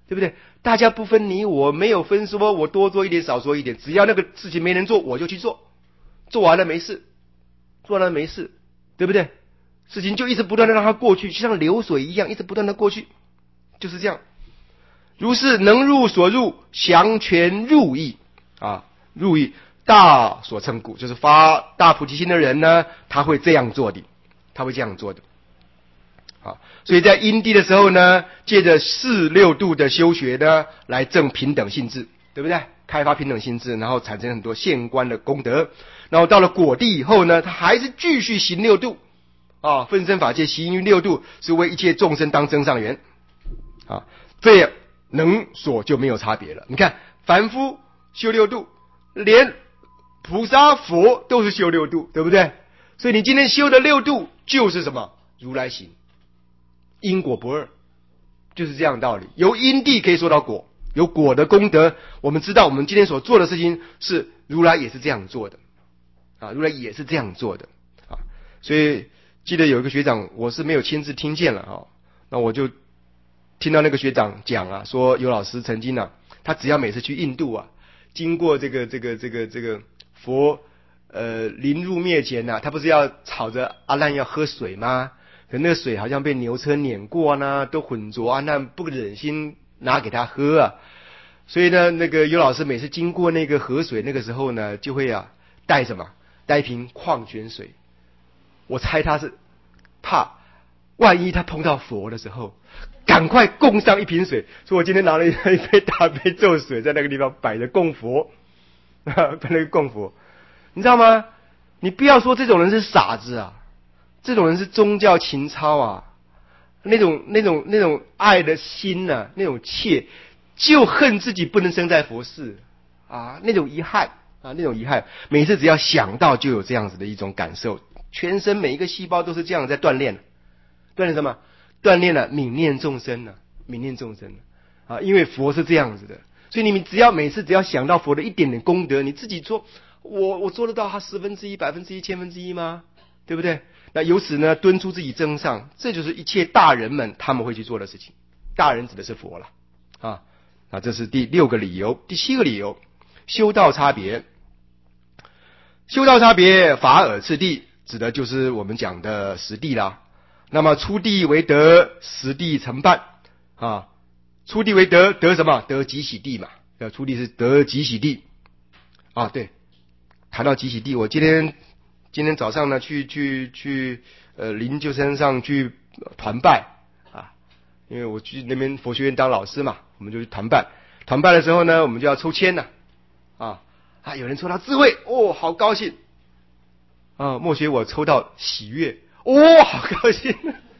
对不对？大家不分你我，没有分说我多做一点少做一点，只要那个事情没人做，我就去做，做完了没事，做完了没事，对不对？事情就一直不断的让它过去，就像流水一样，一直不断的过去，就是这样。如是能入所入，详全入意啊，入意大所称故，就是发大菩提心的人呢，他会这样做的，他会这样做的。啊，所以在因地的时候呢，借着四六度的修学呢，来证平等性质，对不对？开发平等性质，然后产生很多现观的功德。然后到了果地以后呢，他还是继续行六度啊，分身法界行于六度，是为一切众生当增上缘啊，这样能所就没有差别了。你看凡夫修六度，连菩萨佛都是修六度，对不对？所以你今天修的六度就是什么？如来行。因果不二，就是这样的道理。由因地可以说到果，有果的功德，我们知道我们今天所做的事情是如来也是这样做的啊，如来也是这样做的啊。所以记得有一个学长，我是没有亲自听见了啊，那我就听到那个学长讲啊，说有老师曾经啊，他只要每次去印度啊，经过这个这个这个这个佛呃临入灭前呐、啊，他不是要吵着阿难要喝水吗？可那个水好像被牛车碾过呢，都浑浊啊，那不忍心拿给他喝啊。所以呢，那个尤老师每次经过那个河水，那个时候呢，就会啊带什么？带一瓶矿泉水。我猜他是怕万一他碰到佛的时候，赶快供上一瓶水。所以我今天拿了一杯大杯咒水，在那个地方摆着供佛，摆那个供佛。你知道吗？你不要说这种人是傻子啊。这种人是宗教情操啊，那种那种那种爱的心啊，那种切，就恨自己不能生在佛世啊，那种遗憾啊，那种遗憾，每次只要想到就有这样子的一种感受，全身每一个细胞都是这样在锻炼，锻炼什么？锻炼了泯念众生呢、啊，泯念众生啊，因为佛是这样子的，所以你们只要每次只要想到佛的一点点功德，你自己说，我我做得到他十分之一、百分之一、千分之一吗？对不对？那由此呢，敦促自己增上，这就是一切大人们他们会去做的事情。大人指的是佛了啊。那这是第六个理由。第七个理由，修道差别。修道差别，法尔次第，指的就是我们讲的十地啦。那么初地为得，十地成办啊。初地为得，得什么？得集喜地嘛。初地是得集喜地啊。对，谈到集喜地，我今天。今天早上呢，去去去，呃，灵鹫山上去团拜啊，因为我去那边佛学院当老师嘛，我们就去团拜。团拜的时候呢，我们就要抽签呢，啊啊，有人抽到智慧，哦，好高兴啊！莫学我抽到喜悦，哦，好高兴。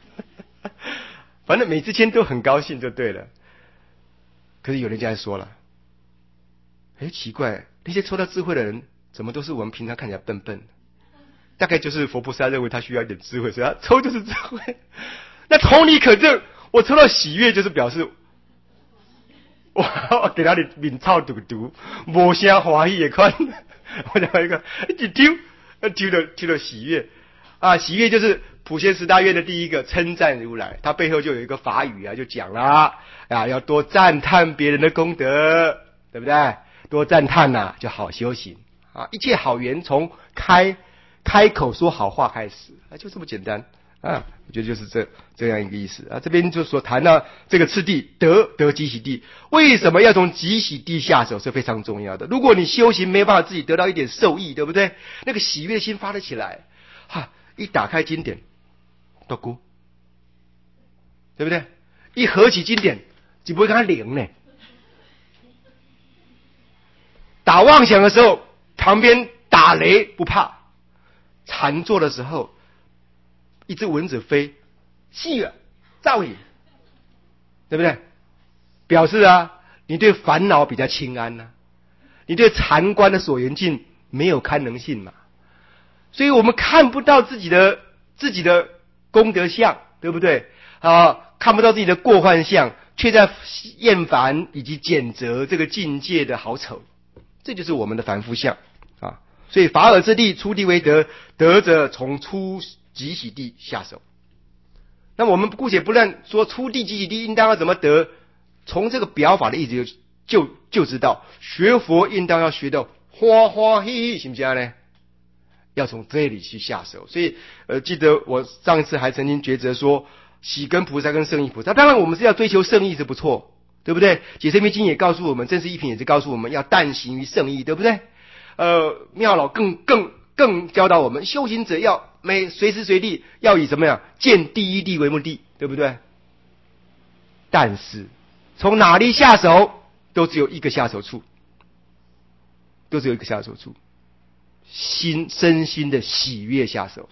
反正每次签都很高兴就对了。可是有人家说了，哎，奇怪，那些抽到智慧的人，怎么都是我们平常看起来笨笨的？大概就是佛菩萨认为他需要一点智慧，所以他抽就是智慧。那同理可证，我抽到喜悦就是表示，我给他的面草嘟嘟，无声欢喜的款。我讲一个，一丢，丢了丢了喜悦啊！喜悦就是普贤十大愿的第一个称赞如来，它背后就有一个法语啊，就讲啦啊，要多赞叹别人的功德，对不对？多赞叹呐、啊，就好修行啊！一切好缘从开。开口说好话开始啊，就这么简单啊！我觉得就是这这样一个意思啊。这边就说谈到这个次第得得集喜地，为什么要从集喜地下手是非常重要的。如果你修行没有办法自己得到一点受益，对不对？那个喜悦心发得起来，哈，一打开经典，都咕，对不对？一合起经典，就不会跟他灵呢。打妄想的时候，旁边打雷不怕。禅坐的时候，一只蚊子飞，细了，照你，对不对？表示啊，你对烦恼比较轻安呐、啊，你对禅观的所缘境没有堪能性嘛，所以我们看不到自己的自己的功德相，对不对啊？看不到自己的过患相，却在厌烦以及谴责这个境界的好丑，这就是我们的凡夫相啊。所以法尔之地，初地为得，得者从初集喜地下手。那我们姑且不论说初地集喜地应当要怎么得， 从这个表法的意思就就就知道，学佛应当要学到欢欢喜喜，行不行呢？要从这里去下手。所以呃，记得我上一次还曾经抉择说，喜根菩萨跟圣意菩萨，当然我们是要追求圣意是不错，对不对？解释密经也告诉我们，正式一品也是告诉我们要但行于圣意，对不对？呃，妙老更更更教导我们，修行者要每随时随地要以什么呀？见第一地为目的，对不对？但是从哪里下手，都只有一个下手处，都只有一个下手处，心身心的喜悦下手。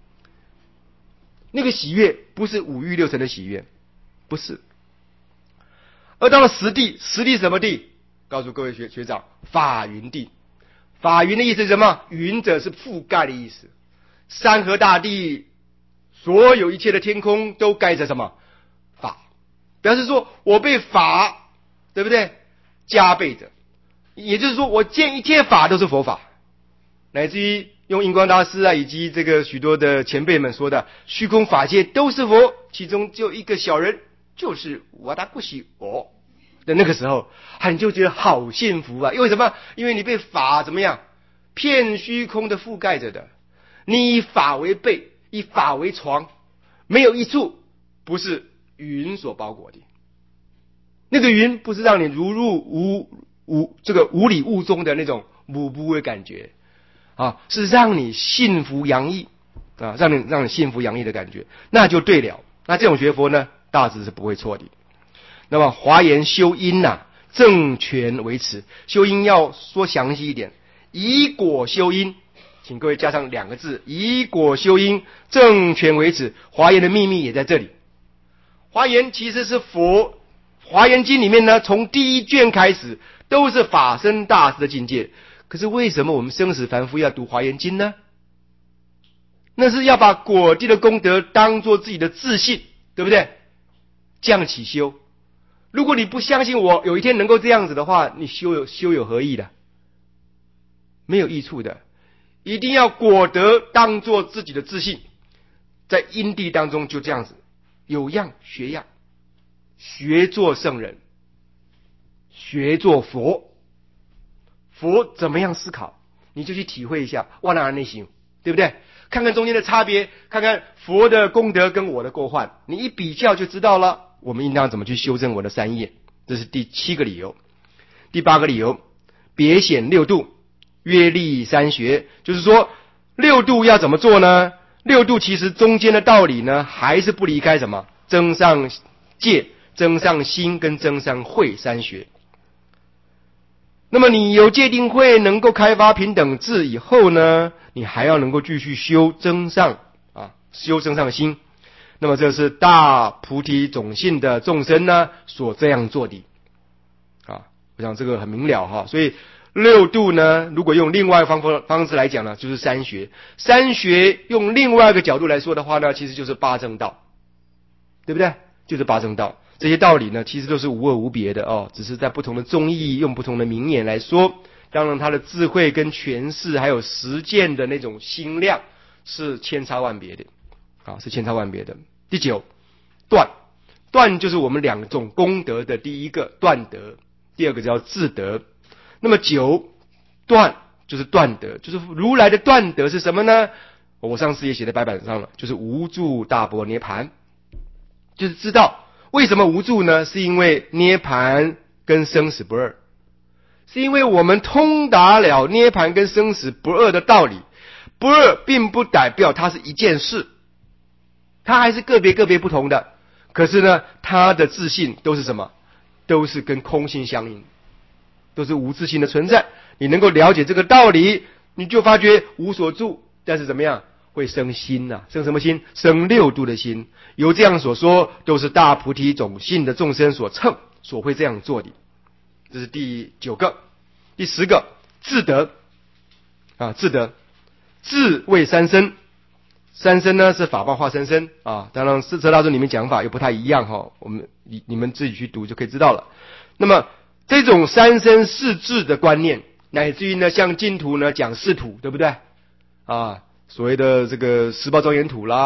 那个喜悦不是五欲六尘的喜悦，不是。而到了实地，实地什么地？告诉各位学学长，法云地。法云的意思是什么？云者是覆盖的意思，山河大地，所有一切的天空都盖着什么？法，表示说我被法，对不对？加倍着，也就是说我见一切法都是佛法，乃至于用印光大师啊以及这个许多的前辈们说的虚空法界都是佛，其中就一个小人，就是我达不喜我的那个时候，你就觉得好幸福啊！因为什么？因为你被法怎么样？片虚空的覆盖着的，你以法为被，以法为床，没有一处不是云所包裹的。那个云不是让你如入无无这个无里雾中的那种无不的感觉啊，是让你幸福洋溢啊，让你让你幸福洋溢的感觉，那就对了。那这种学佛呢，大致是不会错的。那么华严修因啊，正权为持，修因要说详细一点，以果修因，请各位加上两个字，以果修因，正权为持。华严的秘密也在这里。华严其实是佛，华严经里面呢，从第一卷开始都是法身大师的境界。可是为什么我们生死凡夫要读华严经呢？那是要把果地的功德当作自己的自信，对不对？降起修。如果你不相信我有一天能够这样子的话，你修有修有何益的？没有益处的。一定要果德当作自己的自信，在因地当中就这样子，有样学样，学做圣人，学做佛。佛怎么样思考，你就去体会一下，万难而内行，对不对？看看中间的差别，看看佛的功德跟我的过患，你一比较就知道了。我们应当怎么去修正我的三业？这是第七个理由。第八个理由，别显六度，约立三学，就是说六度要怎么做呢？六度其实中间的道理呢，还是不离开什么？增上戒、增上心跟增上慧三学。那么你有戒定慧能够开发平等智以后呢，你还要能够继续修增上啊，修增上心。那么这是大菩提种性的众生呢所这样做的啊，我想这个很明了哈。所以六度呢，如果用另外方方方式来讲呢，就是三学。三学用另外一个角度来说的话呢，其实就是八正道，对不对？就是八正道。这些道理呢，其实都是无二无别的哦，只是在不同的宗义用不同的名言来说。当然，他的智慧跟诠释还有实践的那种心量是千差万别的啊，是千差万别的。第九，断，断就是我们两种功德的第一个断德，第二个叫自德。那么九断就是断德，就是如来的断德是什么呢？我上次也写在白板上了，就是无住大般涅盘，就是知道为什么无住呢？是因为涅盘跟生死不二，是因为我们通达了涅盘跟生死不二的道理。不二并不代表它是一件事，它还是个别个别不同的，可是呢，它的自信都是什么？都是跟空性相应，都是无自性的存在。你能够了解这个道理，你就发觉无所住，但是怎么样？会生心啊，生什么心？生六度的心。由这样所说，都是大菩提种性的众生所称，所会这样做的。这是第九个。第十个，自得啊，自得，自谓三身。三身呢是法报化三身啊，当然四车大宗里面讲法又不太一样哈，我们你你们自己去读就可以知道了。那么这种三身四智的观念，乃至于呢像净土呢讲四土，对不对啊？所谓的这个十报庄严土啦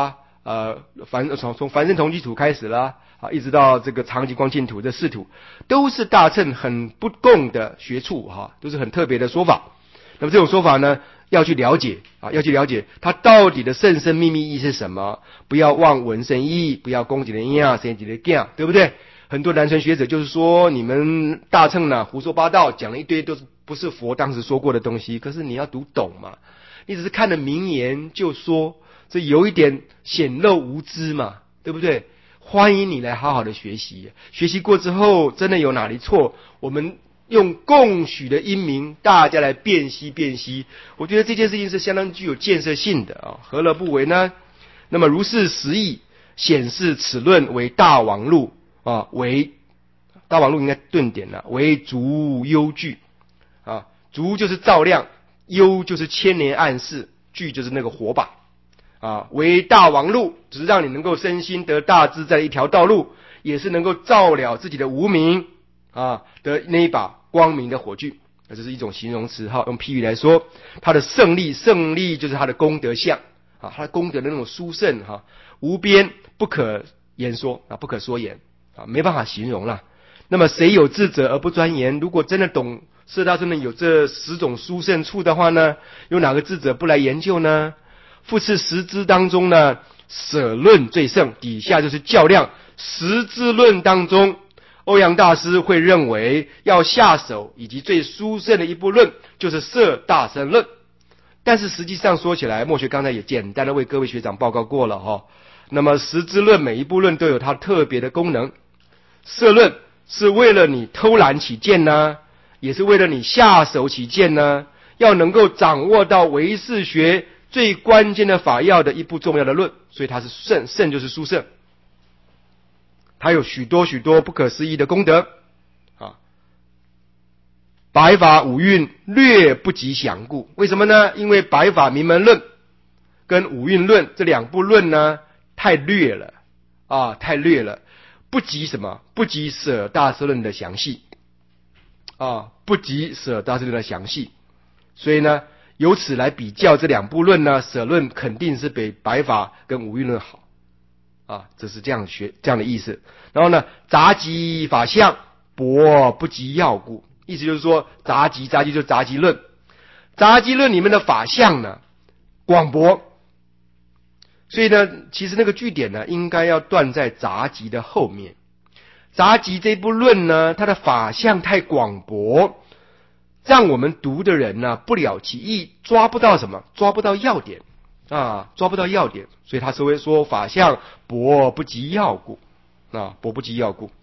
呃，凡从从凡生同居土开始啦，啊，一直到这个长极光净土这四土，都是大乘很不共的学处哈、啊，都是很特别的说法。那么这种说法呢，要去了解啊，要去了解它到底的甚深秘密意是什么，不要望文生义，不要攻击人呀，生几的干，对不对？很多南传学者就是说，你们大乘呢胡说八道，讲了一堆都是不是佛当时说过的东西，可是你要读懂嘛，你只是看了名言就说，这有一点显露无知嘛，对不对？欢迎你来好好的学习，学习过之后真的有哪里错，我们用共许的英明，大家来辨析辨析。我觉得这件事情是相当具有建设性的啊，何乐不为呢？那么如是实义，显示此论为大王录啊，为大王录应该顿点了，为足忧具啊，足就是照亮，忧就是千年暗示，具就是那个火把啊，为大王路，只是让你能够身心得大自在的一条道路，也是能够照了自己的无明啊的那一把光明的火炬。这是一种形容词哈，用譬喻来说，它的胜利，胜利就是它的功德相啊，它的功德的那种殊胜哈，无边不可言说啊，不可说言啊，没办法形容了。那么谁有智者而不钻研？如果真的懂四大真的有这十种殊胜处的话呢，有哪个智者不来研究呢？复次十支当中呢，舍论最胜，底下就是较量。十支论当中，欧阳大师会认为要下手以及最殊胜的一部论就是摄大乘论。但是实际上说起来，墨学刚才也简单的为各位学长报告过了哈。那么十支论每一部论都有它特别的功能，摄论是为了你偷懒起见呢，也是为了你下手起见呢，要能够掌握到唯识学最关键的法要的一部重要的论，所以它是胜，胜就是殊胜，它有许多许多不可思议的功德啊。白法五蕴略不及详故，为什么呢？因为白法名门论跟五蕴论这两部论呢太略了啊，太略了，不及什么？不及舍大乘论的详细啊，不及舍大乘论的详细，所以呢，由此来比较这两部论呢，舍论肯定是比白法跟五蕴论好啊，这是这样学这样的意思。然后呢，杂集法相博不及要故，意思就是说杂集杂集就是杂集论，杂集论里面的法相呢广博，所以呢，其实那个句点呢应该要断在杂集的后面。杂集这部论呢，它的法相太广博，让我们读的人呢不了其意，抓不到什么，抓不到要点啊，抓不到要点，所以他是会说法相博不及要故啊，博不及要故。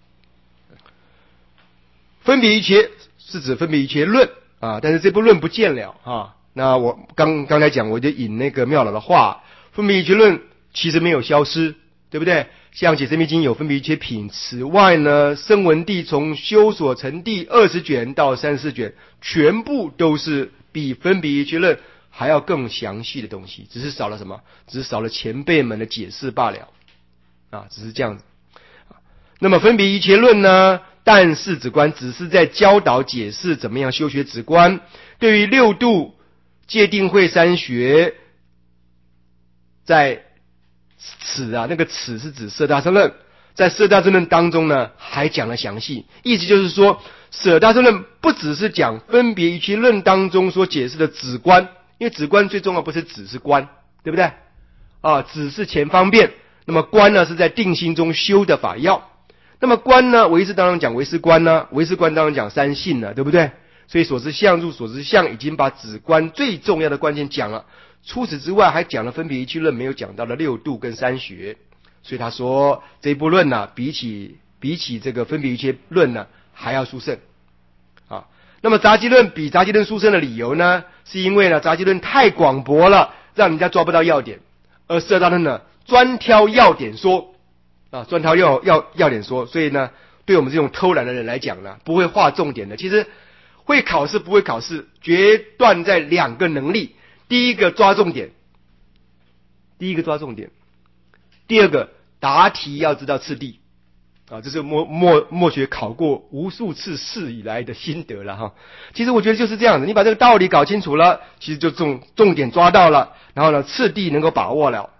分别一切是指分别一切论啊，但是这部论不见了啊。那我刚刚才讲，我就引那个妙老的话，分别一切论其实没有消失，对不对？像解深密经有分别一切品，此外呢，声闻地从修所成第二十卷到三十四卷，全部都是比分别一切论还要更详细的东西，只是少了什么？只是少了前辈们的解释罢了啊，只是这样子。那么分别一切论呢，但是止观只是在教导解释怎么样修学止观，对于六度戒定慧三学，在此啊，那个此是指摄大乘论，在摄大乘论当中呢，还讲了详细。意思就是说，摄大乘论不只是讲分别一切论当中所解释的止观，因为止观最重要不是止是观，对不对？啊，止是前方便，那么观呢是在定心中修的法要。那么观呢，唯识当然讲唯识观呢，唯识观当然讲三性了，对不对？所以所知相入所知相已经把止观最重要的关键讲了。除此之外，还讲了分别一切论没有讲到的六度跟三学，所以他说这一部论呢、啊，比起比起这个分别一切论呢，还要殊胜啊。那么杂集论比杂集论殊胜的理由呢，是因为呢杂集论太广博了，让人家抓不到要点，而摄大论呢专挑要点说啊，专挑要要要点说，所以呢，对我们这种偷懒的人来讲呢，不会划重点的。其实会考试不会考试，决断在两个能力。第一个抓重点，第一个抓重点，第二个答题要知道次第啊，这是墨墨墨学考过无数次试以来的心得了哈。其实我觉得就是这样子，你把这个道理搞清楚了，其实就重重点抓到了，然后呢次第能够把握了，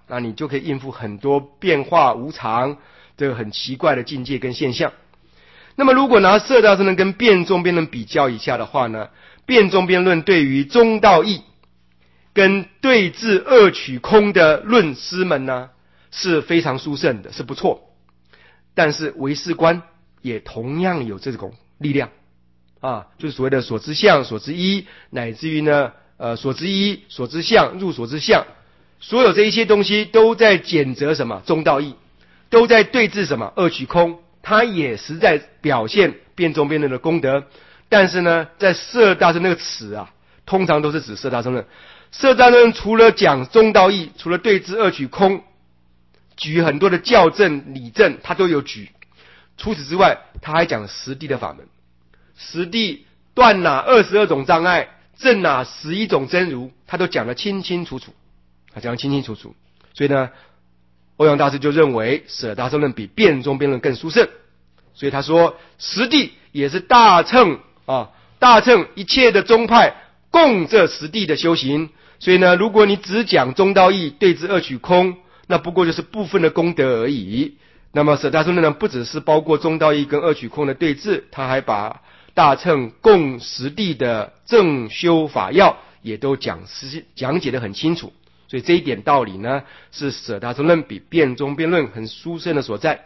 那你就可以应付很多变化无常这个很奇怪的境界跟现象。那么如果拿色大乘论跟辩中辩论比较一下的话呢，辩中辩论对于中道义跟对治二取空的论师们呢是非常殊胜的，是不错。但是唯识观也同样有这种力量啊，就是所谓的所知相、所知一，乃至于呢呃所知一、所知相、入所知相，所有这一些东西都在谴责什么中道义，都在对治什么二取空，它也实在表现辩中辩论的功德。但是呢，在色大乘那个词啊，通常都是指色大乘论。色大乘论除了讲中道义，除了对治二取空，举很多的教证理证，他都有举。除此之外，他还讲实地的法门，实地断哪二十二种障碍，证哪十一种真如，他都讲得清清楚楚，他讲得清清楚楚。所以呢，欧阳大师就认为舍大乘论比辩中辩论更殊胜。所以他说，实地也是大乘啊，大乘一切的宗派共这实地的修行。所以呢，如果你只讲中道义对治二取空，那不过就是部分的功德而已。那么舍大乘论呢，不只是包括中道义跟二取空的对治，他还把大乘共实地的正修法要也都讲讲解得很清楚。所以这一点道理呢，是舍大乘论比辩中辩论很殊胜的所在。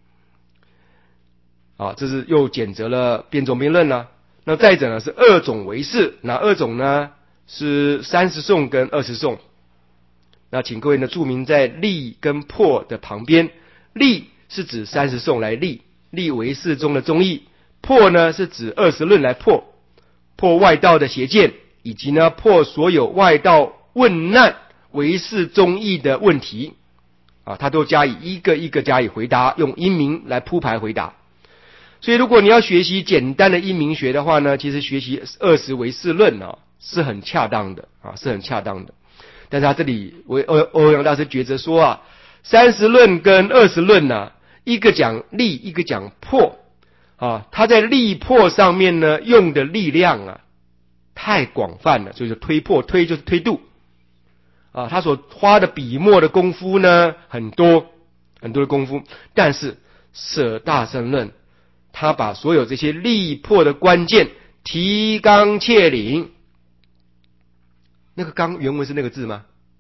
啊，这是又谴责了辩中辩论呢。那再者呢，是二种唯识，哪二种呢？是三十颂跟二十颂。那请各位呢注明在立跟破的旁边，立是指三十颂来立，立唯识中的宗义；破呢是指二十论来破，破外道的邪见，以及呢破所有外道问难唯识宗义的问题。啊，他都加以一个一个加以回答，用因明来铺排回答。所以如果你要学习简单的因明学的话呢，其实学习二十唯识论啊是很恰当的啊，是很恰当的。但是他这里为欧欧阳大师抉择说啊，三十论跟二十论呢，一个讲立，一个讲破啊，他在立破上面呢用的力量啊太广泛了，所以说推破，推就是推度啊，他所花的笔墨的功夫呢很多很多的功夫。但是舍大乘论他把所有这些立破的关键提纲挈领。那个纲原文是那个字吗？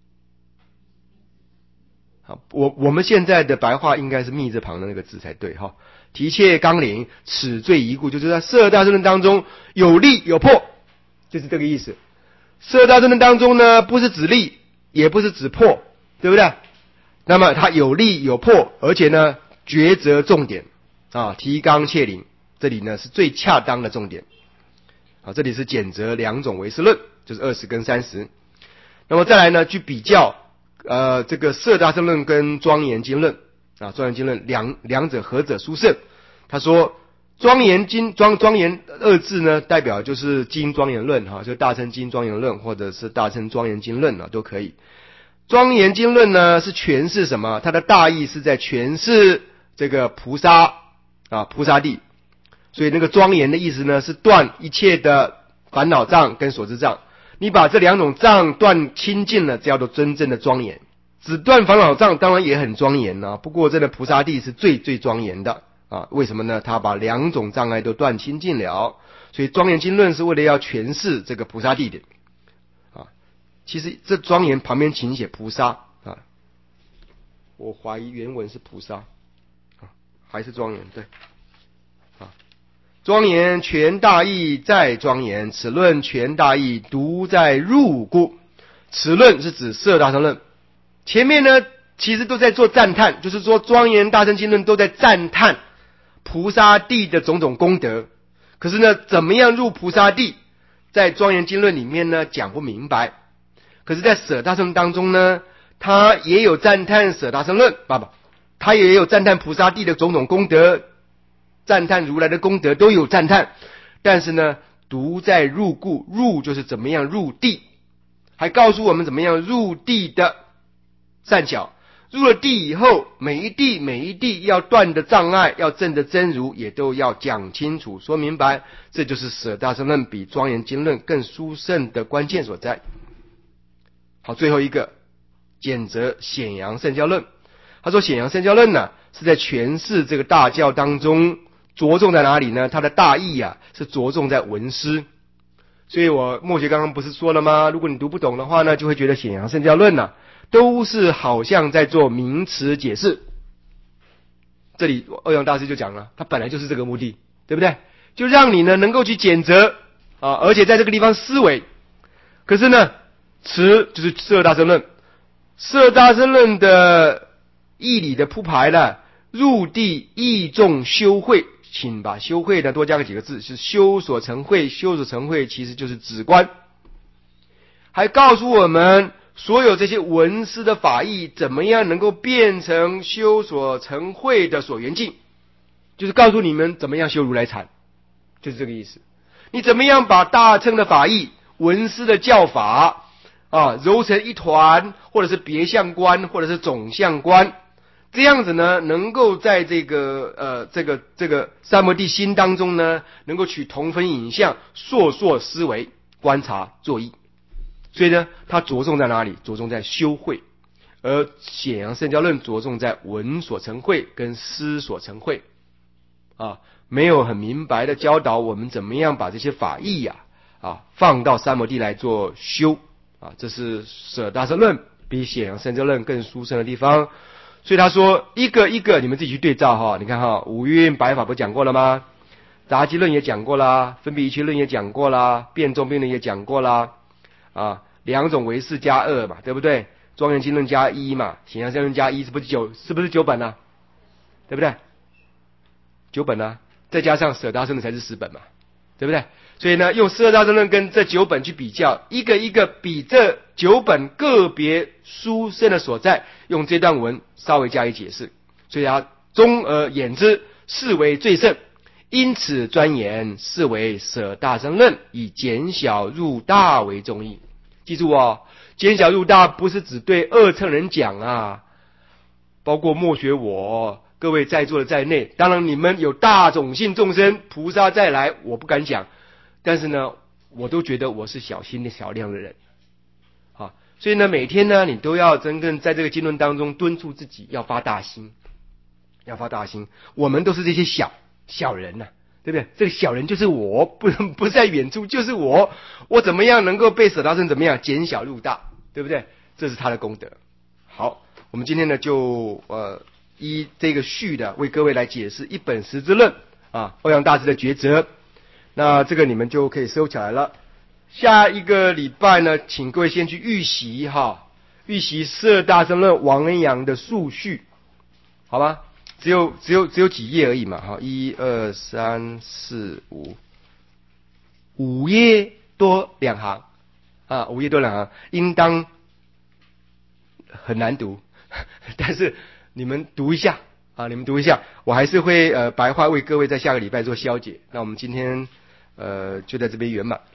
好，我我们现在的白话应该是密字旁的那个字才对哈。提挈纲领，此最一故，就是在色大乘论当中有立有破，就是这个意思。色大乘论当中呢，不是指立，也不是指破，对不对？那么它有立有破，而且呢抉择重点啊，提纲挈领，这里呢是最恰当的重点。好，这里是谴责两种唯识论，就是二十跟三十。那么再来呢，去比较呃这个色大乘论跟庄严经论啊，庄严经论两两者何者殊胜？他说庄严经庄庄严二字呢，代表就是经庄严论哈，就大乘经庄严论或者是大乘庄严经论啊都可以。庄严经论呢是诠释什么？它的大意是在诠释这个菩萨啊菩萨地。所以那个庄严的意思呢，是断一切的烦恼障跟所知障。你把这两种障断清净了，叫做真正的庄严。只断烦恼障当然也很庄严啊，不过真的菩萨地是最最庄严的啊。为什么呢？他把两种障碍都断清净了。所以庄严经论是为了要诠释这个菩萨地的啊。其实这庄严旁边请写菩萨啊，我怀疑原文是菩萨啊，还是庄严对。庄严全大义在庄严，此论全大义独在入故。此论是指色大乘论。前面呢其实都在做赞叹，就是说庄严大乘经论都在赞叹菩萨地的种种功德。可是呢怎么样入菩萨地，在庄严经论里面呢讲不明白。可是在舍大乘当中呢，他也有赞叹舍大乘论，爸爸他也有赞叹菩萨地的种种功德，赞叹如来的功德都有赞叹。但是呢独在入故，入就是怎么样入地，还告诉我们怎么样入地的善巧。入了地以后，每一地每一地要断的障碍，要证的真如，也都要讲清楚说明白。这就是舍大乘论比庄严经论更殊胜的关键所在。好，最后一个简则显扬圣教论。他说显扬圣教论呢，是在诠释这个大教当中着重在哪里呢？它的大意啊，是着重在文思。所以我末学刚刚不是说了吗？如果你读不懂的话呢，就会觉得显扬圣教论呢，都是好像在做名词解释。这里欧阳大师就讲了，他本来就是这个目的，对不对？就让你呢能够去检责啊，而且在这个地方思维。可是呢，词就是十二大申论，十二大申论的义理的铺排了，入地义众修会，请把修会呢多加个几个字，是修所成会，修所成会其实就是止观，还告诉我们所有这些文思的法义怎么样能够变成修所成会的所缘境，就是告诉你们怎么样修如来禅，就是这个意思。你怎么样把大乘的法义、文思的教法啊揉成一团，或者是别相观，或者是总相观，这样子呢，能够在这个呃这个这个三摩地心当中呢，能够取同分影像，烁烁思维，观察作意。所以呢，它着重在哪里？着重在修会，而显扬圣教论着重在文所成会跟思所成会，啊，没有很明白的教导我们怎么样把这些法义呀啊，啊放到三摩地来做修啊，这是舍大乘论比显扬圣教论更殊胜的地方。所以他说一个一个你们自己去对照哈，你看哈，五蕴百法不讲过了吗？杂集论也讲过啦，分别一切论也讲过啦，辩众辩论也讲过啦。啊，两种唯识加二嘛，对不对？庄严经论加一嘛，显扬圣论加一，是不是九？是不是九本啊？对不对？九本啊，再加上舍大乘论才是十本嘛，对不对？所以呢，用十二大乘论跟这九本去比较，一个一个比这九本个别殊胜的所在，用这段文稍微加以解释。所以他综而言之，是为最胜。因此专言是为舍大乘论，以减小入大为中义。记住哦，减小入大不是只对二乘人讲啊，包括末学我各位在座的在内，当然你们有大种性众生菩萨再来，我不敢讲，但是呢，我都觉得我是小心的小量的人啊，所以呢，每天呢，你都要真正在这个经论当中敦促自己要发大心，要发大心。我们都是这些小小人呐、啊，对不对？这个小人就是我，不不在远处就是我，我怎么样能够被舍大乘怎么样减小入大，对不对？这是他的功德。好，我们今天呢就呃依这个序的为各位来解释一本识之论啊，欧阳大师的抉择。那这个你们就可以收起来了。下一个礼拜呢，请各位先去预习哈，预习十二大乘论王恩阳的述序，好吧？只有只有只有几页而已嘛，哈，一二三四五，五页多两行啊，五页多两行，应当很难读，但是你们读一下啊，你们读一下，我还是会呃白话为各位在下个礼拜做消解。那我们今天呃就在这边圆满。